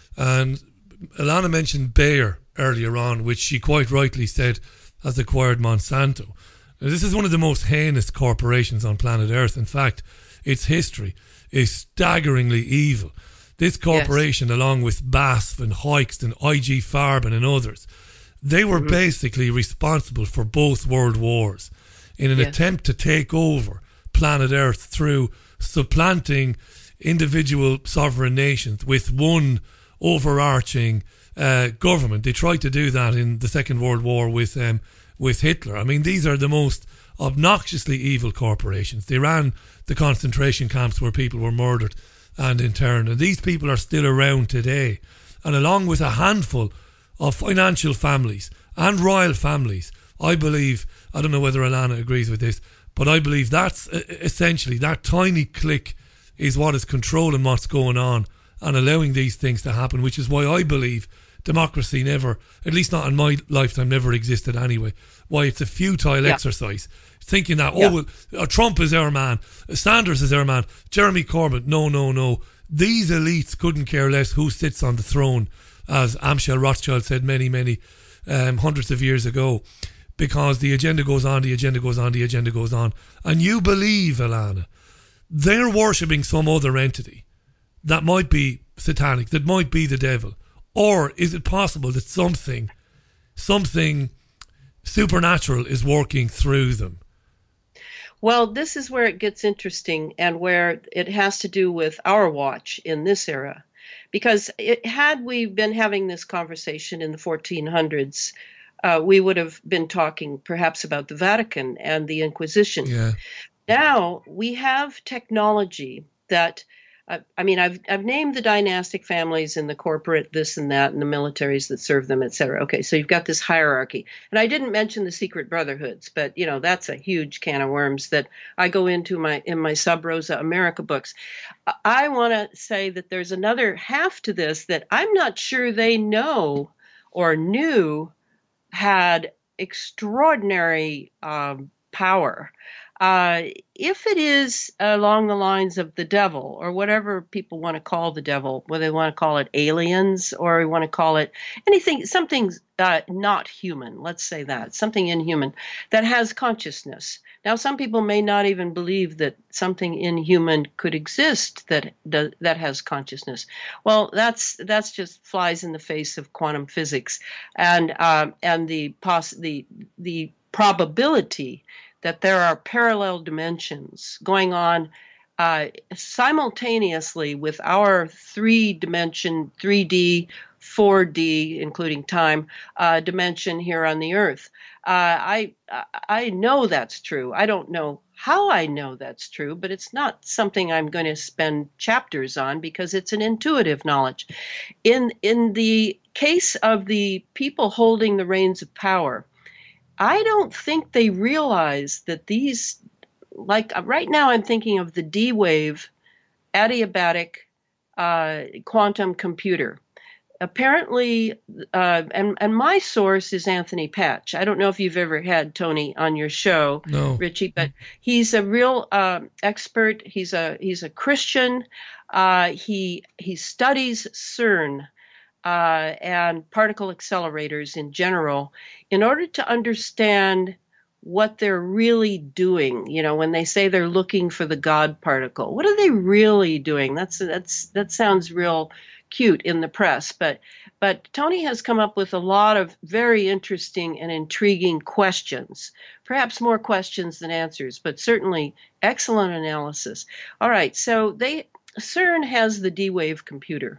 And Alana mentioned Bayer earlier on, which she quite rightly said has acquired Monsanto. Now, this is one of the most heinous corporations on planet Earth. In fact, its history is staggeringly evil. This corporation, yes. along with B A S F and Hoechst and I G Farben and others, they were mm-hmm. basically responsible for both world wars in an yes. attempt to take over planet Earth through supplanting individual sovereign nations with one overarching uh, government. They tried to do that in the Second World War with um, with Hitler. I mean, these are the most obnoxiously evil corporations. They ran the concentration camps where people were murdered and interned, and these people are still around today. And along with a handful of financial families and royal families, I believe, I don't know whether Alana agrees with this, but I believe that's essentially, that tiny clique is what is controlling what's going on and allowing these things to happen, which is why I believe democracy never, at least not in my lifetime, never existed anyway. Why it's a futile yeah. exercise. Thinking that, yeah. oh, well, uh, Trump is our man, Sanders is our man, Jeremy Corbyn, no, no, no. These elites couldn't care less who sits on the throne, as Amschel Rothschild said many, many um, hundreds of years ago, because the agenda goes on, the agenda goes on, the agenda goes on. And you believe, Alana, they're worshipping some other entity that might be satanic, that might be the devil. Or is it possible that something, something supernatural is working through them? Well, this is where it gets interesting and where it has to do with our watch in this era. Because it, had we been having this conversation in the fourteen hundreds, uh, we would have been talking perhaps about the Vatican and the Inquisition. Yeah. Now we have technology that, uh, I mean, I've I've named the dynastic families and the corporate this and that and the militaries that serve them, et cetera. Okay, so you've got this hierarchy. And I didn't mention the secret brotherhoods, but, you know, that's a huge can of worms that I go into my in my Sub Rosa America books. I want to say that there's another half to this that I'm not sure they know or knew had extraordinary um, power. Uh, if it is along the lines of the devil or whatever people want to call the devil, whether they want to call it aliens or we want to call it anything, something uh, not human, let's say that, something inhuman that has consciousness. Now, some people may not even believe that something inhuman could exist that does, that has consciousness. Well, that's that's just flies in the face of quantum physics and uh, and the poss the the probability that there are parallel dimensions going on uh, simultaneously with our three-dimension, three D, four D, including time, uh, dimension here on the Earth. Uh, I I know that's true. I don't know how I know that's true, but it's not something I'm going to spend chapters on because it's an intuitive knowledge. In in the case of the people holding the reins of power, I don't think they realize that these, like right now I'm thinking of the D-wave adiabatic uh, quantum computer. Apparently, uh, and, and my source is Anthony Patch. I don't know if you've ever had Tony on your show, no. Richie, but he's a real uh, expert. He's a he's a Christian. Uh, he he studies CERN uh, and particle accelerators in general in order to understand what they're really doing. You know, when they say they're looking for the God particle, what are they really doing? That's that's that sounds real cute in the press, but but Tony has come up with a lot of very interesting and intriguing questions, perhaps more questions than answers, but certainly excellent analysis. All right, so they CERN has the D-Wave computer.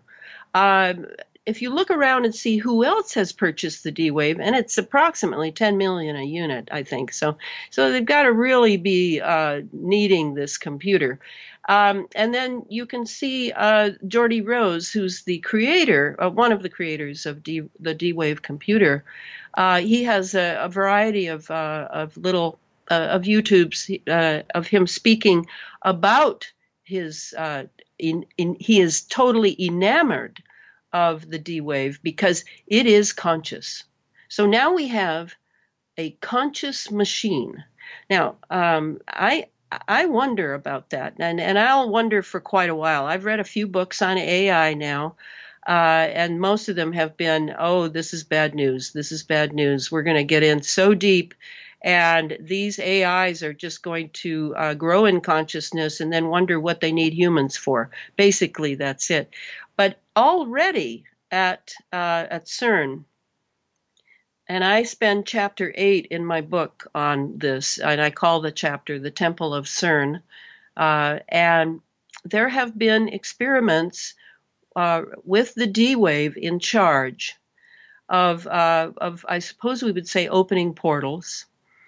Um, if you look around and see who else has purchased the D-Wave, and it's approximately ten million a unit, I think. So, so they've got to really be uh, needing this computer. Um, and then you can see uh, Geordie Rose, who's the creator, uh, one of the creators of D, the D-Wave computer. Uh, he has a, a variety of uh, of little uh, of YouTubes uh, of him speaking about his. Uh, in, in he is totally enamored of the D-Wave because it is conscious. So now we have a conscious machine. Now, um, I I wonder about that, and, and I'll wonder for quite a while. I've read a few books on A I now, uh, and most of them have been, oh, this is bad news. This is bad news. We're going to get in so deep, and these A Is are just going to uh, grow in consciousness and then wonder what they need humans for. Basically, that's it. But already at uh, at CERN, and I spend chapter eight in my book on this, and I call the chapter The Temple of CERN. Uh, and there have been experiments uh, with the D-Wave in charge of, uh, of, I suppose we would say, opening portals,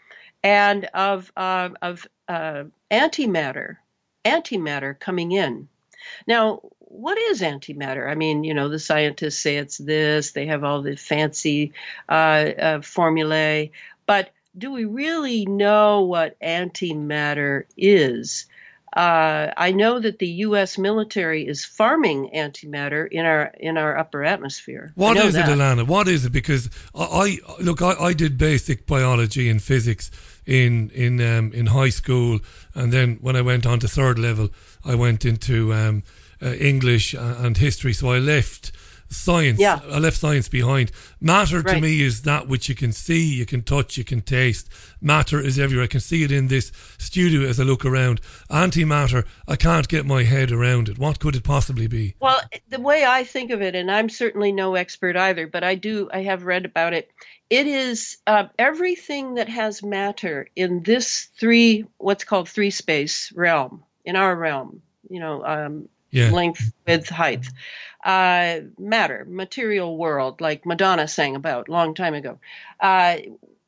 and of, uh, of uh, antimatter, antimatter coming in. Now, what is antimatter? I mean, you know, the scientists say it's this, they have all the fancy uh, uh, formulae, but do we really know what antimatter is? Uh, I know that the U S military is farming antimatter in our in our upper atmosphere. What is that. it, Alana? What is it? Because I, I look, I, I did basic biology and physics in in um, in high school, and then when I went on to third level, I went into um, uh, English and history. So I left science. Yeah. I left science behind. Matter Right. to me is that which you can see, you can touch, you can taste. Matter is everywhere. I can see it in this studio as I look around. Antimatter, I can't get my head around it. What could it possibly be? Well, the way I think of it, and I'm certainly no expert either, but I do, I have read about it. It is uh, everything that has matter in this three, what's called three space realm, in our realm, you know, um, Yeah. length, width, height. Uh, matter, material world, like Madonna sang about a long time ago, uh,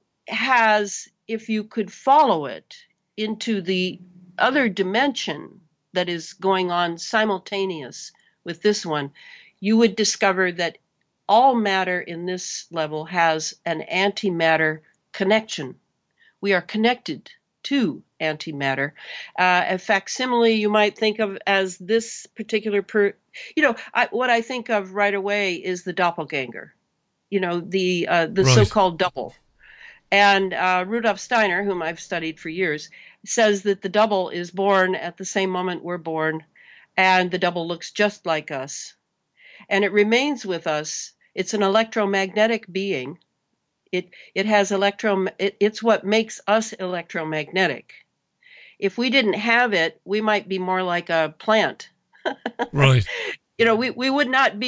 has, if you could follow it into the other dimension that is going on simultaneous with this one, you would discover that all matter in this level has an antimatter connection. We are connected to antimatter. Uh, a facsimile you might think of as this particular, per, you know, I, what I think of right away is the doppelganger, you know, the uh, the Right. so-called double. And uh, Rudolf Steiner, whom I've studied for years, says that the double is born at the same moment we're born, and the double looks just like us. And it remains with us. It's an electromagnetic being. It it has electro. It, it's what makes us electromagnetic. If we didn't have it, we might be more like a plant. Right. You know, we, we would not be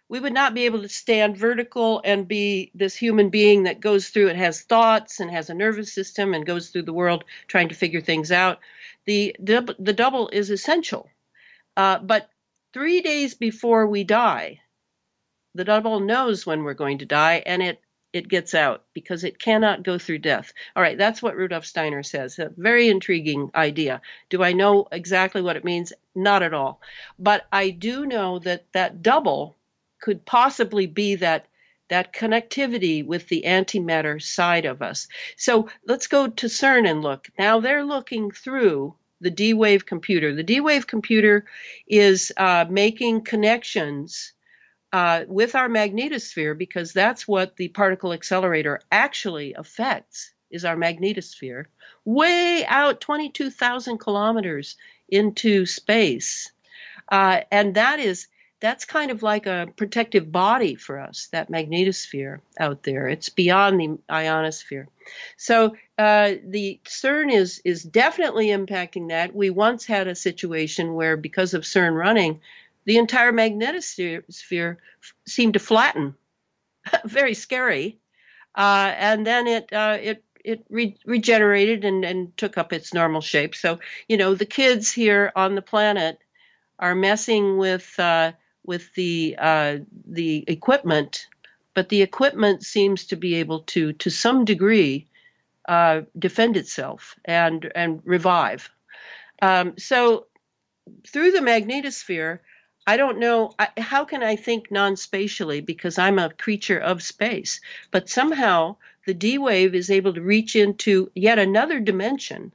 we would not be able to stand vertical and be this human being that goes through, it has thoughts and has a nervous system and goes through the world trying to figure things out. The, the double is essential. Uh, but three days before we die, the double knows when we're going to die, and it, it gets out because it cannot go through death. All right, that's what Rudolf Steiner says. A very intriguing idea. Do I know exactly what it means? Not at all. But I do know that that double could possibly be that that connectivity with the antimatter side of us. So let's go to CERN and look. Now they're looking through the D-Wave computer. The D-Wave computer is uh, making connections uh, with our magnetosphere, because that's what the particle accelerator actually affects, is our magnetosphere, way out twenty-two thousand kilometers into space. Uh, and that is That's kind of like a protective body for us, that magnetosphere out there. It's beyond the ionosphere. So uh, the CERN is is definitely impacting that. We once had a situation where, because of CERN running, the entire magnetosphere seemed to flatten. Very scary. Uh, and then it uh, it it re- regenerated and, and took up its normal shape. So, you know, the kids here on the planet are messing with uh, with the uh, the equipment, but the equipment seems to be able to, to some degree, uh, defend itself and and revive. Um, so through the magnetosphere, I don't know, I, how can I think non-spatially, because I'm a creature of space, but somehow the D-Wave is able to reach into yet another dimension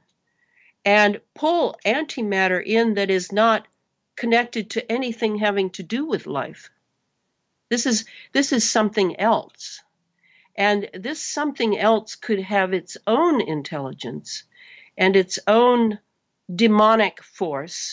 and pull antimatter in that is not connected to anything having to do with life. This is this is something else. And this something else could have its own intelligence and its own demonic force.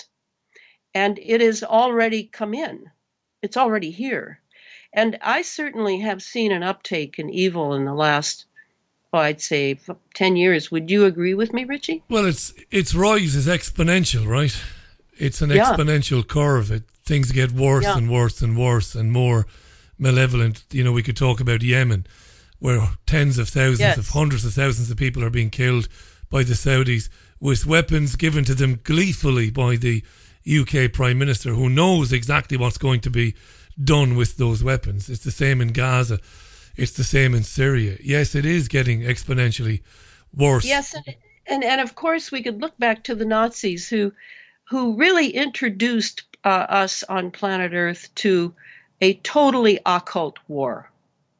And it has already come in. It's already here. And I certainly have seen an uptake in evil in the last, oh, I'd say ten years. Would you agree with me, Richie? Well, it's its rise is exponential, right? It's an Yeah. exponential curve. It, things get worse Yeah. and worse and worse and more malevolent. You know, we could talk about Yemen, where tens of thousands Yes. of hundreds of thousands of people are being killed by the Saudis with weapons given to them gleefully by the U K Prime Minister, who knows exactly what's going to be done with those weapons. It's the same in Gaza. It's the same in Syria. Yes, it is getting exponentially worse. Yes, and, and and of course we could look back to the Nazis who who really introduced uh, us on planet Earth to a totally occult war,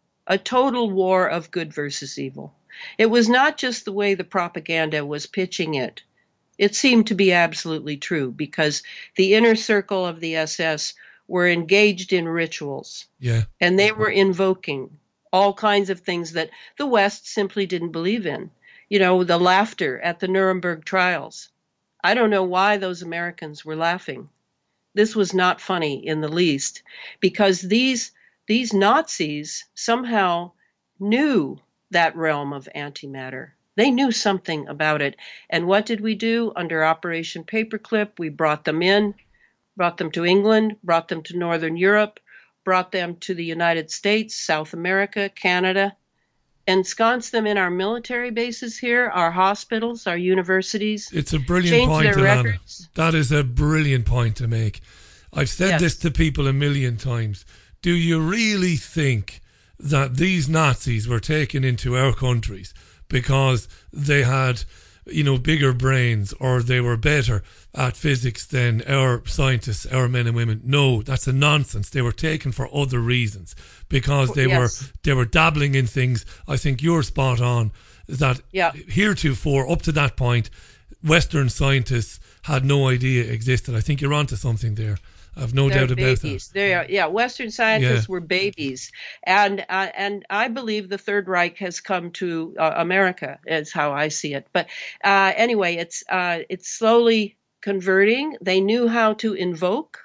a total war of good versus evil. It was not just the way the propaganda was pitching it. It seemed to be absolutely true, because the inner circle of the S S were engaged in rituals, Yeah. and they were invoking all kinds of things that the West simply didn't believe in. You know, the laughter at the Nuremberg trials. I don't know why those Americans were laughing. This was not funny in the least, because these these Nazis somehow knew that realm of antimatter. They knew something about it. And what did we do? Under Operation Paperclip, we brought them in, brought them to England, brought them to Northern Europe, brought them to the United States, South America, Canada, ensconced them in our military bases here, our hospitals, our universities. It's a brilliant changed point, their Ilana. records. That is a brilliant point to make. I've said Yes. this to people a million times. Do you really think that these Nazis were taken into our countries because they had, you know, bigger brains, or they were better at physics than our scientists, our men and women? No, that's a nonsense. They were taken for other reasons, because they Yes. were they were dabbling in things. I think you're spot on, that Yeah. heretofore, up to that point, Western scientists had no idea existed. I think you're onto something there. I've no They're doubt about babies. that. They are, yeah, Western scientists Yeah. were babies, and uh, and I believe the Third Reich has come to uh, America. Is how I see it. But uh, anyway, it's uh, it's slowly converting. They knew how to invoke.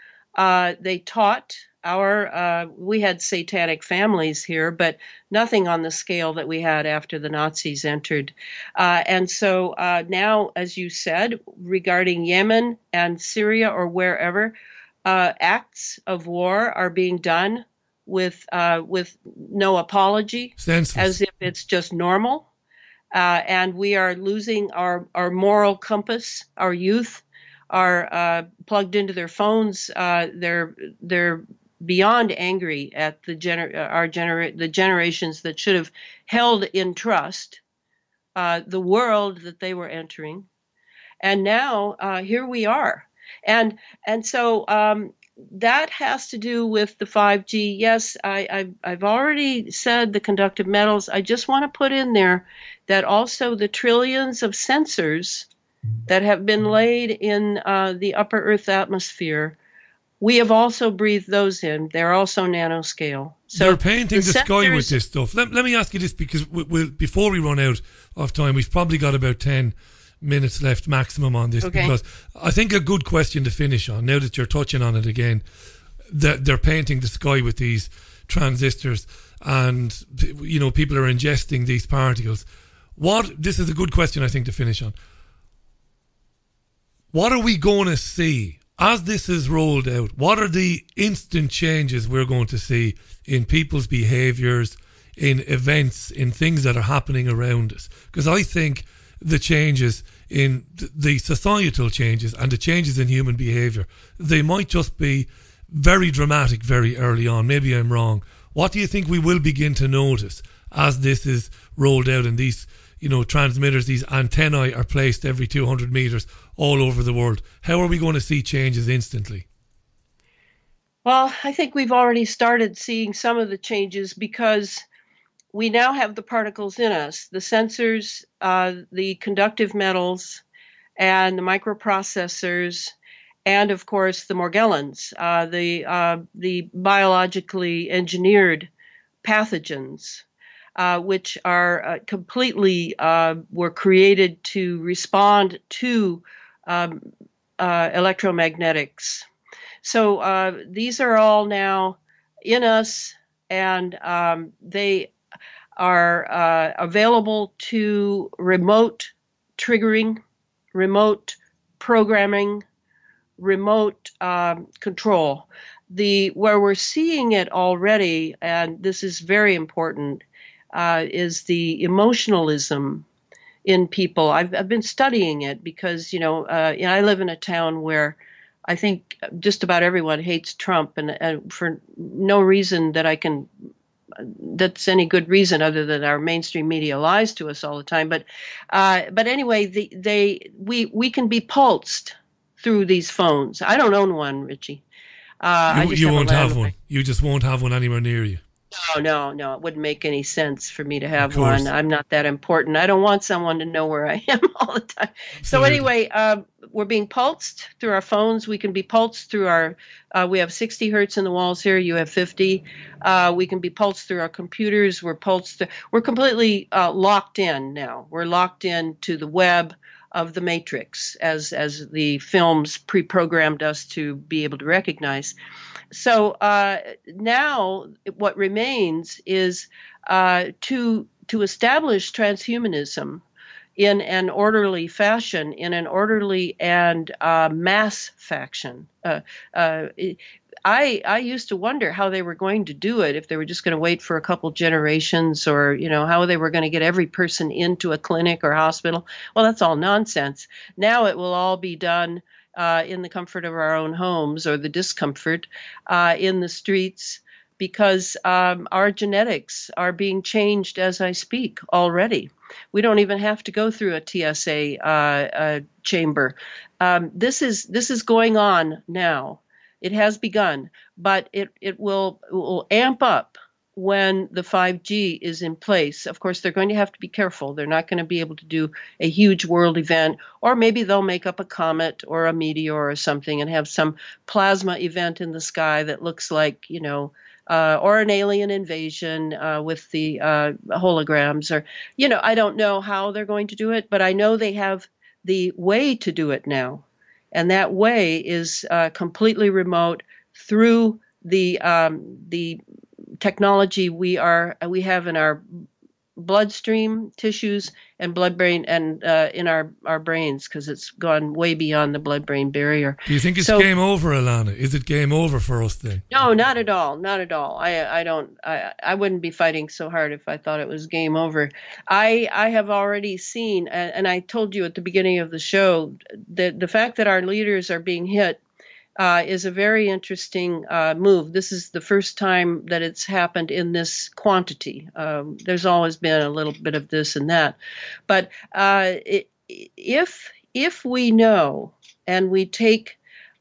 Uh, they taught our. Uh, we had satanic families here, but nothing on the scale that we had after the Nazis entered. Uh, and so uh, now, as you said, regarding Yemen and Syria or wherever, uh, acts of war are being done with uh, with no apology, Senseless. As if it's just normal. Uh, and we are losing our, our moral compass. Our youth are uh, plugged into their phones. Uh, they're they're beyond angry at the gener- our genera- the generations that should have held in trust uh, the world that they were entering. And now uh, here we are. And and so um, that has to do with the five G. Yes, I, I've, I've already said the conductive metals. I just want to put in there that also the trillions of sensors that have been laid in uh, the upper Earth atmosphere, we have also breathed those in. They're also nanoscale. So they're painting the, the sky sensors, with this stuff. Let, let me ask you this, because we, we'll, before we run out of time, we've probably got about ten minutes left maximum on this, okay. Because I think a good question to finish on, now that you're touching on it again, that they're painting the sky with these transistors, and you know, people are ingesting these particles. What this is a good question, I think, to finish on. What are we going to see as this is rolled out? What are the instant changes we're going to see in people's behaviours, in events, in things that are happening around us? Because I think the changes in the societal changes and the changes in human behaviour, they might just be very dramatic very early on. Maybe I'm wrong. What do you think we will begin to notice as this is rolled out and these, you know, transmitters, these antennae are placed every two hundred metres all over the world? How are we going to see changes instantly? Well, I think we've already started seeing some of the changes, because we now have the particles in us, the sensors, uh, the conductive metals, and the microprocessors, and of course the Morgellons, uh, the uh, the biologically engineered pathogens, uh, which are uh, completely uh, were created to respond to um, uh, electromagnetics. So uh, these are all now in us, and um, they are uh, available to remote triggering, remote programming, remote um, control. The where we're seeing it already, and this is very important, uh, is the emotionalism in people. I've I've been studying it because you know, uh, you know I live in a town where I think just about everyone hates Trump, and, and for no reason that I can. That's any good reason other than our mainstream media lies to us all the time. But, uh, but anyway, the, they we we can be pulsed through these phones. I don't own one, Richie. Uh, you I just you have won't a have one. You just won't have one anywhere near you. No, no, no. It wouldn't make any sense for me to have one. I'm not that important. I don't want someone to know where I am all the time. Absolutely. So anyway, uh, we're being pulsed through our phones. We can be pulsed through our, uh, we have sixty hertz in the walls here. You have fifty. Uh, we can be pulsed through our computers. We're pulsed. Through, we're completely uh, locked in now. We're locked in to the web of the matrix, as, as the films pre-programmed us to be able to recognize. So uh, now what remains is uh, to to establish transhumanism in an orderly fashion, in an orderly and uh, mass fashion. Uh, uh, I I used to wonder how they were going to do it, if they were just going to wait for a couple generations, or you know how they were going to get every person into a clinic or hospital. Well, that's all nonsense. Now it will all be done Uh, in the comfort of our own homes, or the discomfort uh, in the streets, because um, our genetics are being changed as I speak already. We don't even have to go through a T S A uh, uh, chamber. Um, this is this is going on now. It has begun, but it it will it will amp up when the five G is in place. Of course, they're going to have to be careful. They're not going to be able to do a huge world event, or maybe they'll make up a comet or a meteor or something and have some plasma event in the sky that looks like, you know, uh, or an alien invasion uh, with the uh, holograms, or, you know, I don't know how they're going to do it, but I know they have the way to do it now. And that way is uh, completely remote through the um, the technology we are we have in our bloodstream tissues and blood brain and uh, in our, our brains, because it's gone way beyond the blood-brain barrier. Do you think it's so, game over, Alana? Is it game over for us then? No, not at all. Not at all. I I don't. I I wouldn't be fighting so hard if I thought it was game over. I I have already seen, and, and I told you at the beginning of the show, that the fact that our leaders are being hit Uh, is a very interesting uh, move. This is the first time that it's happened in this quantity. Um, there's always been a little bit of this and that. But uh, it, if if we know and we take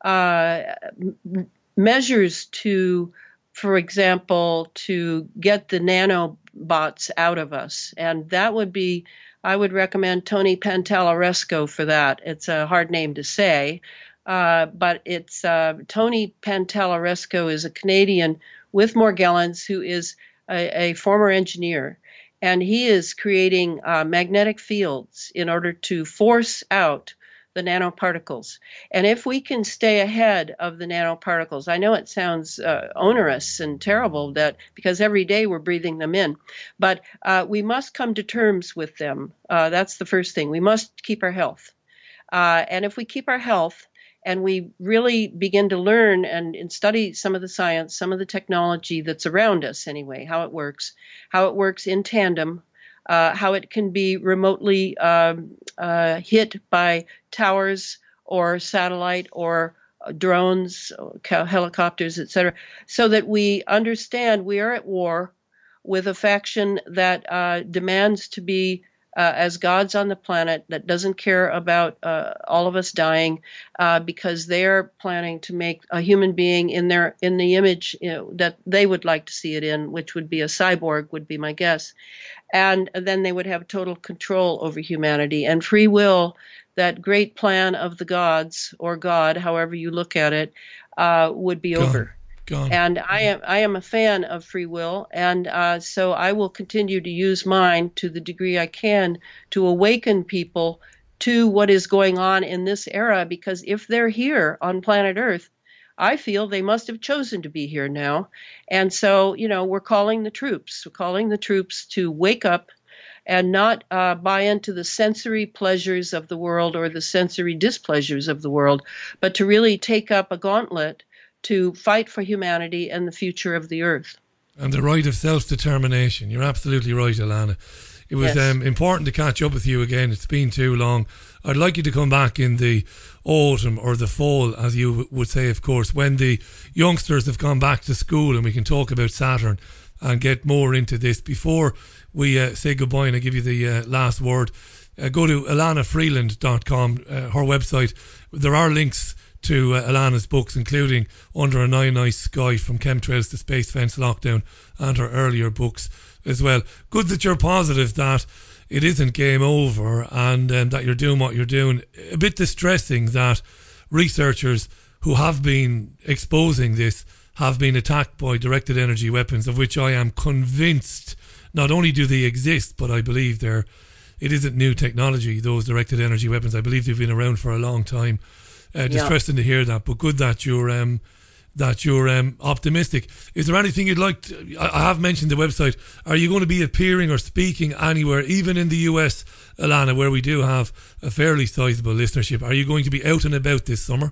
uh, m- measures to, for example, to get the nanobots out of us, and that would be, I would recommend Tony Pantalaresco for that. It's a hard name to say. Uh, but it's uh, Tony Pantalaresco is a Canadian with Morgellons who is a, a former engineer, and he is creating uh, magnetic fields in order to force out the nanoparticles. And if we can stay ahead of the nanoparticles, I know it sounds uh, onerous and terrible that because every day we're breathing them in, but uh, we must come to terms with them. Uh, that's the first thing. We must keep our health. Uh, and if we keep our health, and we really begin to learn and, and study some of the science, some of the technology that's around us anyway, how it works, how it works in tandem, uh, how it can be remotely um, uh, hit by towers or satellite or drones, helicopters, et cetera, so that we understand we are at war with a faction that uh, demands to be Uh, as gods on the planet, that doesn't care about uh, all of us dying, uh, because they're planning to make a human being in their in the image, you know, that they would like to see it in, which would be a cyborg, would be my guess. And then they would have total control over humanity and free will. That great plan of the gods, or God, however you look at it, uh, would be Gone. over. Gone. And I am I am a fan of free will, and uh, so I will continue to use mine to the degree I can to awaken people to what is going on in this era, because if they're here on planet Earth, I feel they must have chosen to be here now. And so, you know, we're calling the troops. We're calling the troops to wake up and not uh, buy into the sensory pleasures of the world or the sensory displeasures of the world, but to really take up a gauntlet to fight for humanity and the future of the earth. And the right of self-determination. You're absolutely right, Alana. It was Yes. um, important to catch up with you again. It's been too long. I'd like you to come back in the autumn or the fall, as you w- would say, of course, when the youngsters have gone back to school, and we can talk about Saturn and get more into this. Before we uh, say goodbye and I give you the uh, last word, uh, go to alana freeland dot com, uh, her website. There are links to uh, Alana's books, including Under a Nine Nice Sky, From Chemtrails to Space Fence Lockdown, and her earlier books as well. Good that you're positive that it isn't game over, and um, that you're doing what you're doing. A bit distressing that researchers who have been exposing this have been attacked by directed energy weapons, of which I am convinced not only do they exist, but I believe they're, it isn't new technology, those directed energy weapons. I believe they've been around for a long time. Uh, distressing yeah. to hear that, but good that you're um, that you're um, optimistic. Is there anything you'd like to, I, I have mentioned the website. Are you going to be appearing or speaking anywhere, even in the U S, Alana, where we do have a fairly sizable listenership? Are you going to be out and about this summer?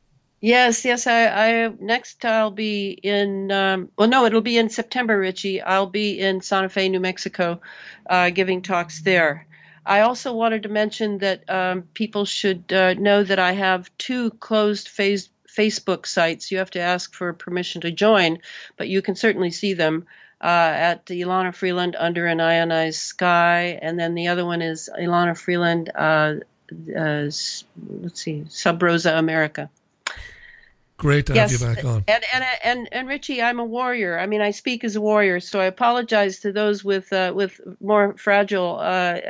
Yes, yes. I, I next I'll be in. Um, well, no, it'll be in September, Richie. I'll be in Santa Fe, New Mexico, uh, giving talks there. I also wanted to mention that um, people should uh, know that I have two closed face- Facebook sites. You have to ask for permission to join, but you can certainly see them uh, at Ilana Freeland, Under an Ionized Sky, and then the other one is Ilana Freeland, uh, uh, let's see, Sub Rosa America. Great to yes, have you back on. And, and and and Richie, I'm a warrior. I mean, I speak as a warrior, so I apologize to those with uh, with more fragile uh,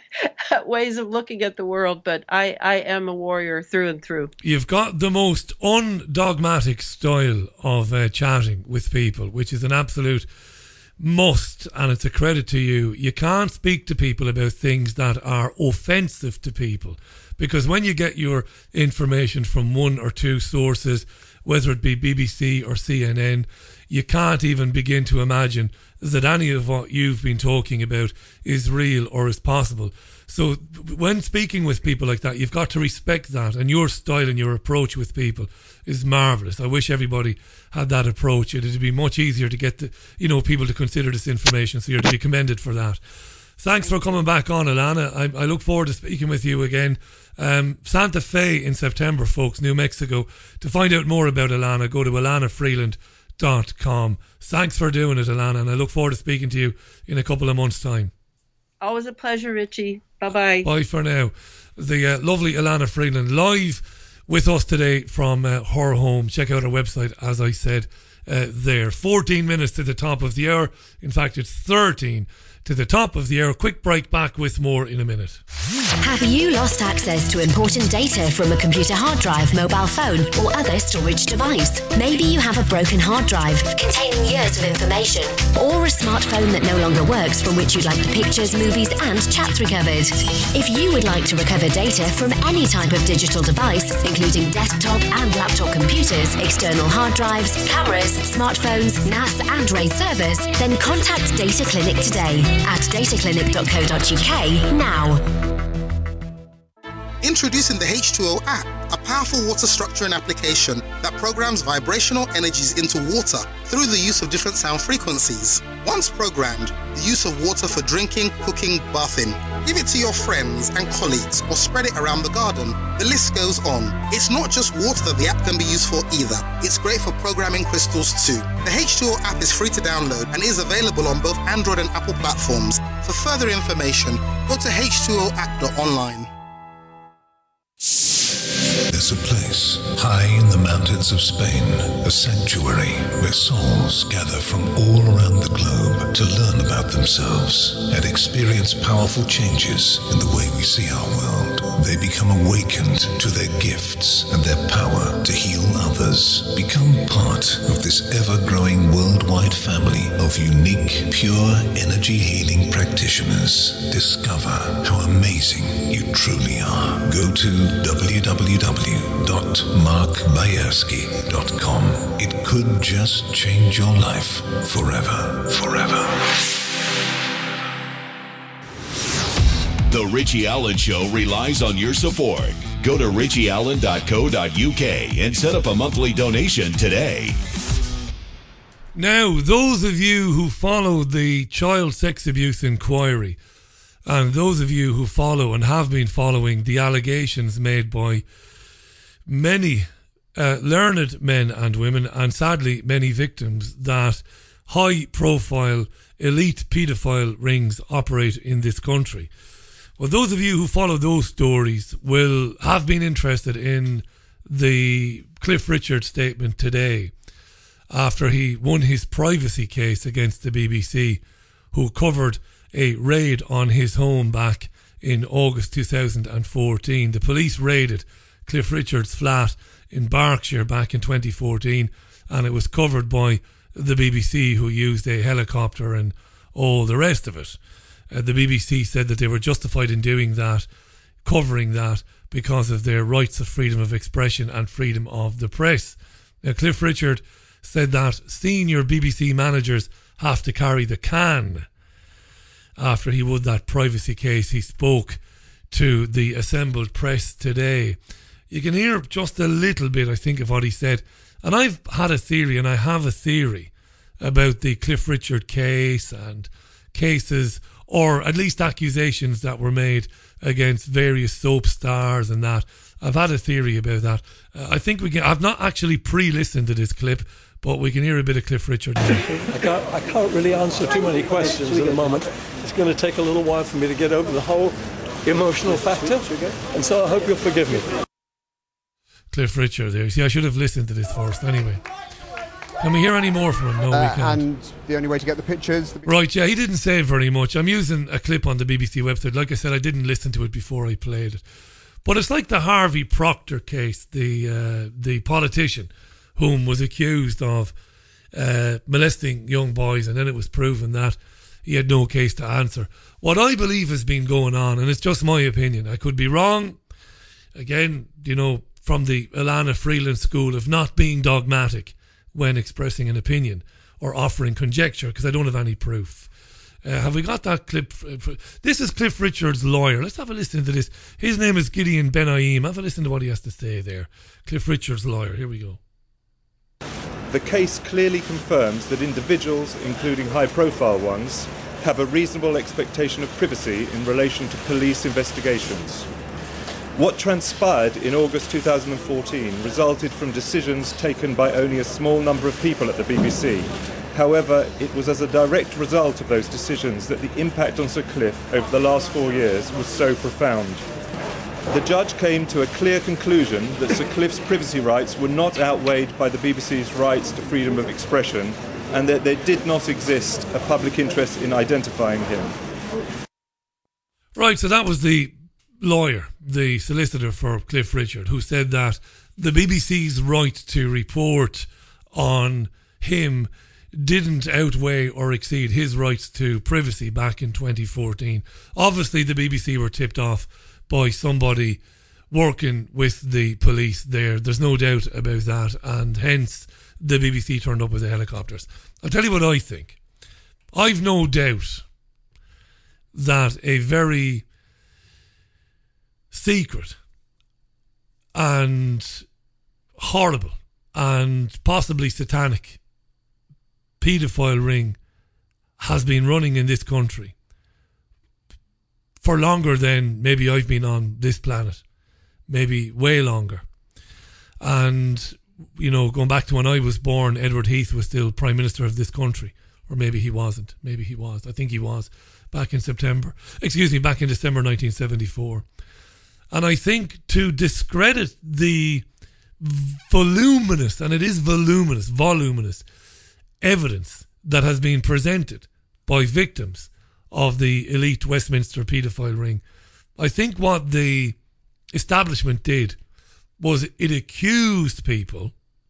ways of looking at the world, but I, I am a warrior through and through. You've got the most undogmatic style of uh, chatting with people, which is an absolute must, and it's a credit to you. You can't speak to people about things that are offensive to people, because when you get your information from one or two sources, whether it be B B C or C N N, you can't even begin to imagine that any of what you've been talking about is real or is possible. So when speaking with people like that, you've got to respect that, and your style and your approach with people is marvellous. I wish everybody had that approach. It'd be much easier to get the, you know, people to consider this information, so you're to be commended for that. Thanks for coming back on, Alana. I, I look forward to speaking with you again. Um, Santa Fe in September, folks, New Mexico. To find out more about Alana, go to alana freeland dot com. Thanks for doing it, Alana, and I look forward to speaking to you in a couple of months' time. Always a pleasure, Richie. Bye-bye. Bye for now. The uh, lovely Alana Freeland live with us today from uh, her home. Check out her website, as I said uh, there. fourteen minutes to the top of the hour. In fact, it's thirteen to the top of the hour. Quick break, back with more in a minute. Have you lost access to important data from a computer hard drive, mobile phone, or other storage device? Maybe you have a broken hard drive containing years of information, or a smartphone that no longer works from which you'd like the pictures, movies, and chats recovered. If you would like to recover data from any type of digital device, including desktop and laptop computers, external hard drives, cameras, smartphones, N A S, and RAID servers, then contact Data Clinic today at data clinic dot co dot uk now. Introducing the H two O app, a powerful water structuring application that programs vibrational energies into water through the use of different sound frequencies. Once programmed, the use of water for drinking, cooking, bathing. Give it to your friends and colleagues or spread it around the garden. The list goes on. It's not just water that the app can be used for either. It's great for programming crystals too. The H two O app is free to download and is available on both Android and Apple platforms. For further information, go to h two o app dot online. There's a place high in the mountains of Spain, a sanctuary where souls gather from all around the globe to learn about themselves and experience powerful changes in the way we see our world. They become awakened to their gifts and their power to heal others. Become part of this ever-growing worldwide family of unique, pure energy healing practitioners. Discover how amazing you truly are. Go to w w w dot mark bayersky dot com. It could just change your life forever. Forever. The Richie Allen Show relies on your support. Go to richie allen dot co dot uk and set up a monthly donation today. Now, those of you who followed the child sex abuse inquiry, and those of you who follow and have been following the allegations made by many uh, learned men and women, and sadly many victims, that high-profile elite paedophile rings operate in this country. Well, those of you who follow those stories will have been interested in the Cliff Richard statement today after he won his privacy case against the B B C, who covered a raid on his home back in August two thousand fourteen. The police raided Cliff Richard's flat in Berkshire back in twenty fourteen, and it was covered by the B B C, who used a helicopter and all the rest of it. Uh, the B B C said that they were justified in doing that, covering that, because of their rights of freedom of expression and freedom of the press. Now, Cliff Richard said that senior B B C managers have to carry the can. After he won that privacy case, he spoke to the assembled press today. You can hear just a little bit, I think, of what he said. And I've had a theory, and I have a theory about the Cliff Richard case and cases, or at least accusations that were made against various soap stars and that. I've had a theory about that. Uh, I think we can. I've not actually pre-listened to this clip, but we can hear a bit of Cliff Richard now. I can't, I can't really answer too many questions at the moment. It's going to take a little while for me to get over the whole emotional factor, and so I hope you'll forgive me. Cliff Richard there. See, I should have listened to this first. Anyway, can we hear any more from him? No, uh, we can't. And the only way to get the pictures... The right, yeah, he didn't say very much. I'm using a clip on the B B C website. Like I said, I didn't listen to it before I played it. But it's like the Harvey Proctor case, the uh, the politician whom was accused of uh, molesting young boys, and then it was proven that he had no case to answer. What I believe has been going on, and it's just my opinion, I could be wrong, again, you know, from the Alana Freeland school of not being dogmatic when expressing an opinion. or offering conjecture because I don't have any proof. Uh, have we got that clip? This is Cliff Richard's lawyer. Let's have a listen to this. His name is Gideon Ben-Aim. Have a listen to what he has to say there. Cliff Richard's lawyer. Here we go. The case clearly confirms that individuals, including high-profile ones, have a reasonable expectation of privacy in relation to police investigations. What transpired in August two thousand fourteen resulted from decisions taken by only a small number of people at the B B C. However, it was as a direct result of those decisions that the impact on Sir Cliff over the last four years was so profound. The judge came to a clear conclusion that Sir Cliff's privacy rights were not outweighed by the B B C's rights to freedom of expression, and that there did not exist a public interest in identifying him. Right, so that was the lawyer, the solicitor for Cliff Richard, who said that the B B C's right to report on him didn't outweigh or exceed his rights to privacy back in twenty fourteen. Obviously, the B B C were tipped off by somebody working with the police there. There's no doubt about that, and hence the B B C turned up with the helicopters. I'll tell you what I think. I've no doubt that a very secret and horrible and possibly satanic paedophile ring has been running in this country for longer than maybe I've been on this planet, maybe way longer. And, you know, going back to when I was born, Edward Heath was still Prime Minister of this country. Or maybe he wasn't. Maybe he was. I think he was back in September. Excuse me, back in December nineteen seventy-four. And I think to discredit the voluminous, and it is voluminous, voluminous evidence that has been presented by victims of the elite Westminster paedophile ring, I think what the establishment did was it accused people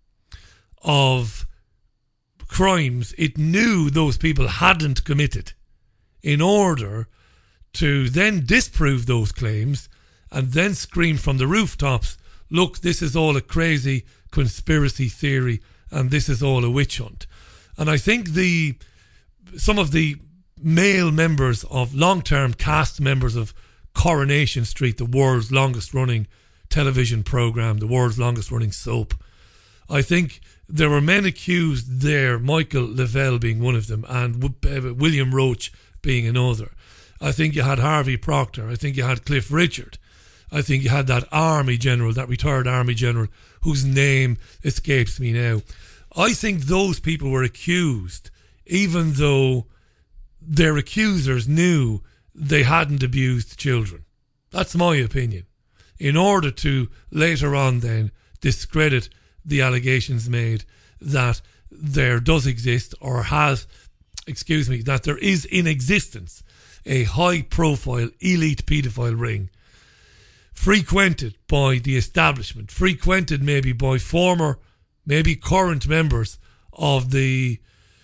of crimes it knew those people hadn't committed in order to then disprove those claims and then scream from the rooftops, look, this is all a crazy conspiracy theory and this is all a witch hunt. And I think the some of the male members of long-term cast members of Coronation Street, the world's longest running television programme, the world's longest running soap, I think there were men accused there, Michael Lavelle being one of them and William Roach being another. I think you had Harvey Proctor. I think you had Cliff Richard. I think you had that army general, that retired army general whose name escapes me now. I think those people were accused even though their accusers knew they hadn't abused children. That's my opinion. In order to later on then discredit the allegations made that there does exist or has, excuse me, that there is in existence a high-profile elite paedophile ring frequented by the establishment, frequented maybe by former, maybe current members of the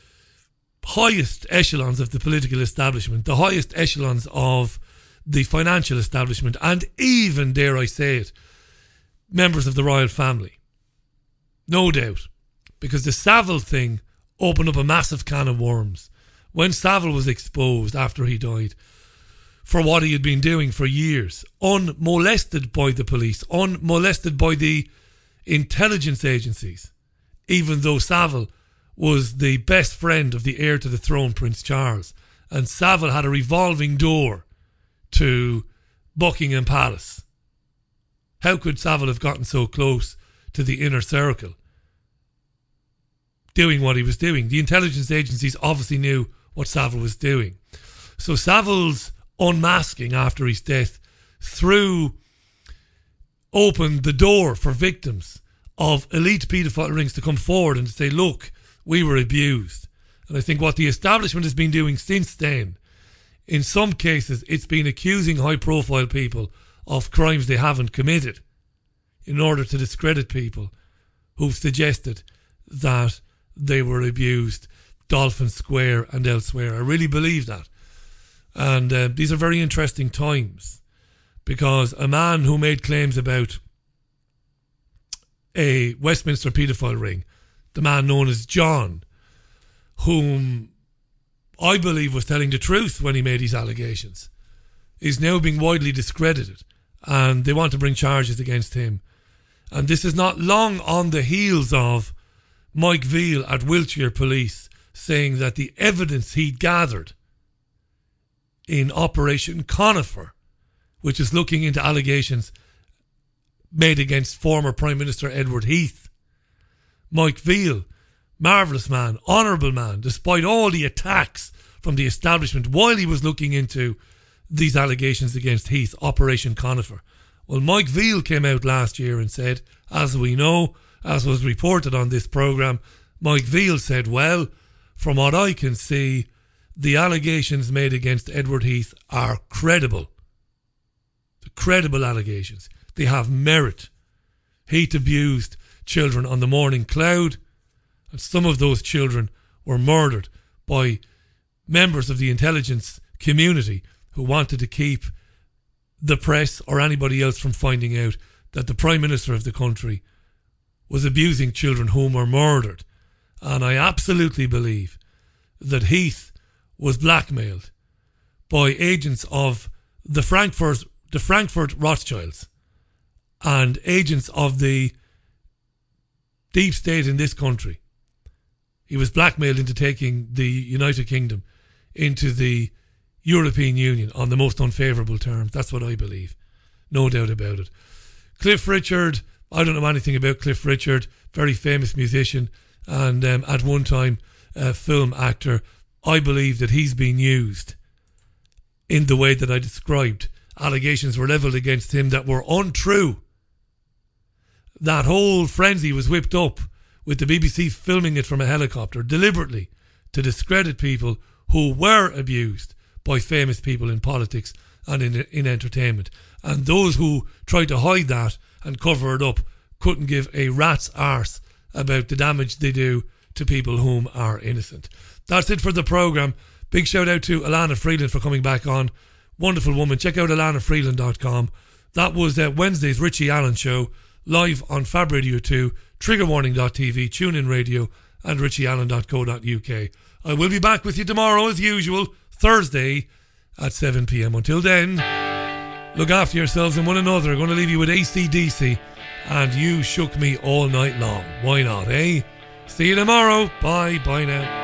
highest echelons of the political establishment, the highest echelons of the financial establishment, and even, dare I say it, members of the royal family. No doubt. Because the Savile thing opened up a massive can of worms. When Savile was exposed after he died for what he had been doing for years, unmolested by the police, unmolested by the intelligence agencies, even though Savile was the best friend of the heir to the throne, Prince Charles, and Savile had a revolving door to Buckingham Palace. How could Savile have gotten so close to the inner circle doing what he was doing? The intelligence agencies obviously knew what Savile was doing. So Savile's unmasking after his death threw opened the door for victims of elite paedophile rings to come forward and to say, look, we were abused. And I think what the establishment has been doing since then, in some cases, it's been accusing high-profile people of crimes they haven't committed in order to discredit people who've suggested that they were abused, Dolphin Square and elsewhere. I really believe that. And uh, these are very interesting times, because a man who made claims about a Westminster paedophile ring, the man known as John, whom I believe was telling the truth when he made these allegations, is now being widely discredited, and they want to bring charges against him. And this is not long on the heels of Mike Veal at Wiltshire Police saying that the evidence he'd gathered in Operation Conifer, which is looking into allegations made against former Prime Minister Edward Heath, Mike Veal, marvellous man, honourable man, despite all the attacks from the establishment while he was looking into these allegations against Heath, Operation Conifer. Well, Mike Veal came out last year and said, as we know, as was reported on this programme, Mike Veal said, well, from what I can see, the allegations made against Edward Heath are credible. The credible allegations. They have merit. Heath abused children on the Morning Cloud, and some of those children were murdered by members of the intelligence community who wanted to keep the press or anybody else from finding out that the Prime Minister of the country was abusing children whom were murdered. And I absolutely believe that Heath was blackmailed by agents of the Frankfurt, the Frankfurt Rothschilds and agents of the deep state in this country. He was blackmailed into taking the United Kingdom into the European Union on the most unfavourable terms. That's what I believe. No doubt about it. Cliff Richard, I don't know anything about Cliff Richard, very famous musician and um, at one time a film actor. I believe that he's been used in the way that I described. Allegations were levelled against him that were untrue. That whole frenzy was whipped up with the B B C filming it from a helicopter deliberately to discredit people who were abused by famous people in politics and in, in entertainment. And those who tried to hide that and cover it up couldn't give a rat's arse about the damage they do to people whom are innocent. That's it for the programme. Big shout out to Alana Freeland for coming back on. Wonderful woman. Check out alana freeland dot com. That was uh, Wednesday's Richie Allen Show, live on Fab Radio two, trigger warning dot t v, TuneIn Radio and richie allen dot co dot u k. I will be back with you tomorrow as usual, Thursday at seven p.m. Until then, look after yourselves and one another. I'm going to leave you with A C D C and You Shook Me All Night Long. Why not, eh? See you tomorrow. Bye. Bye now.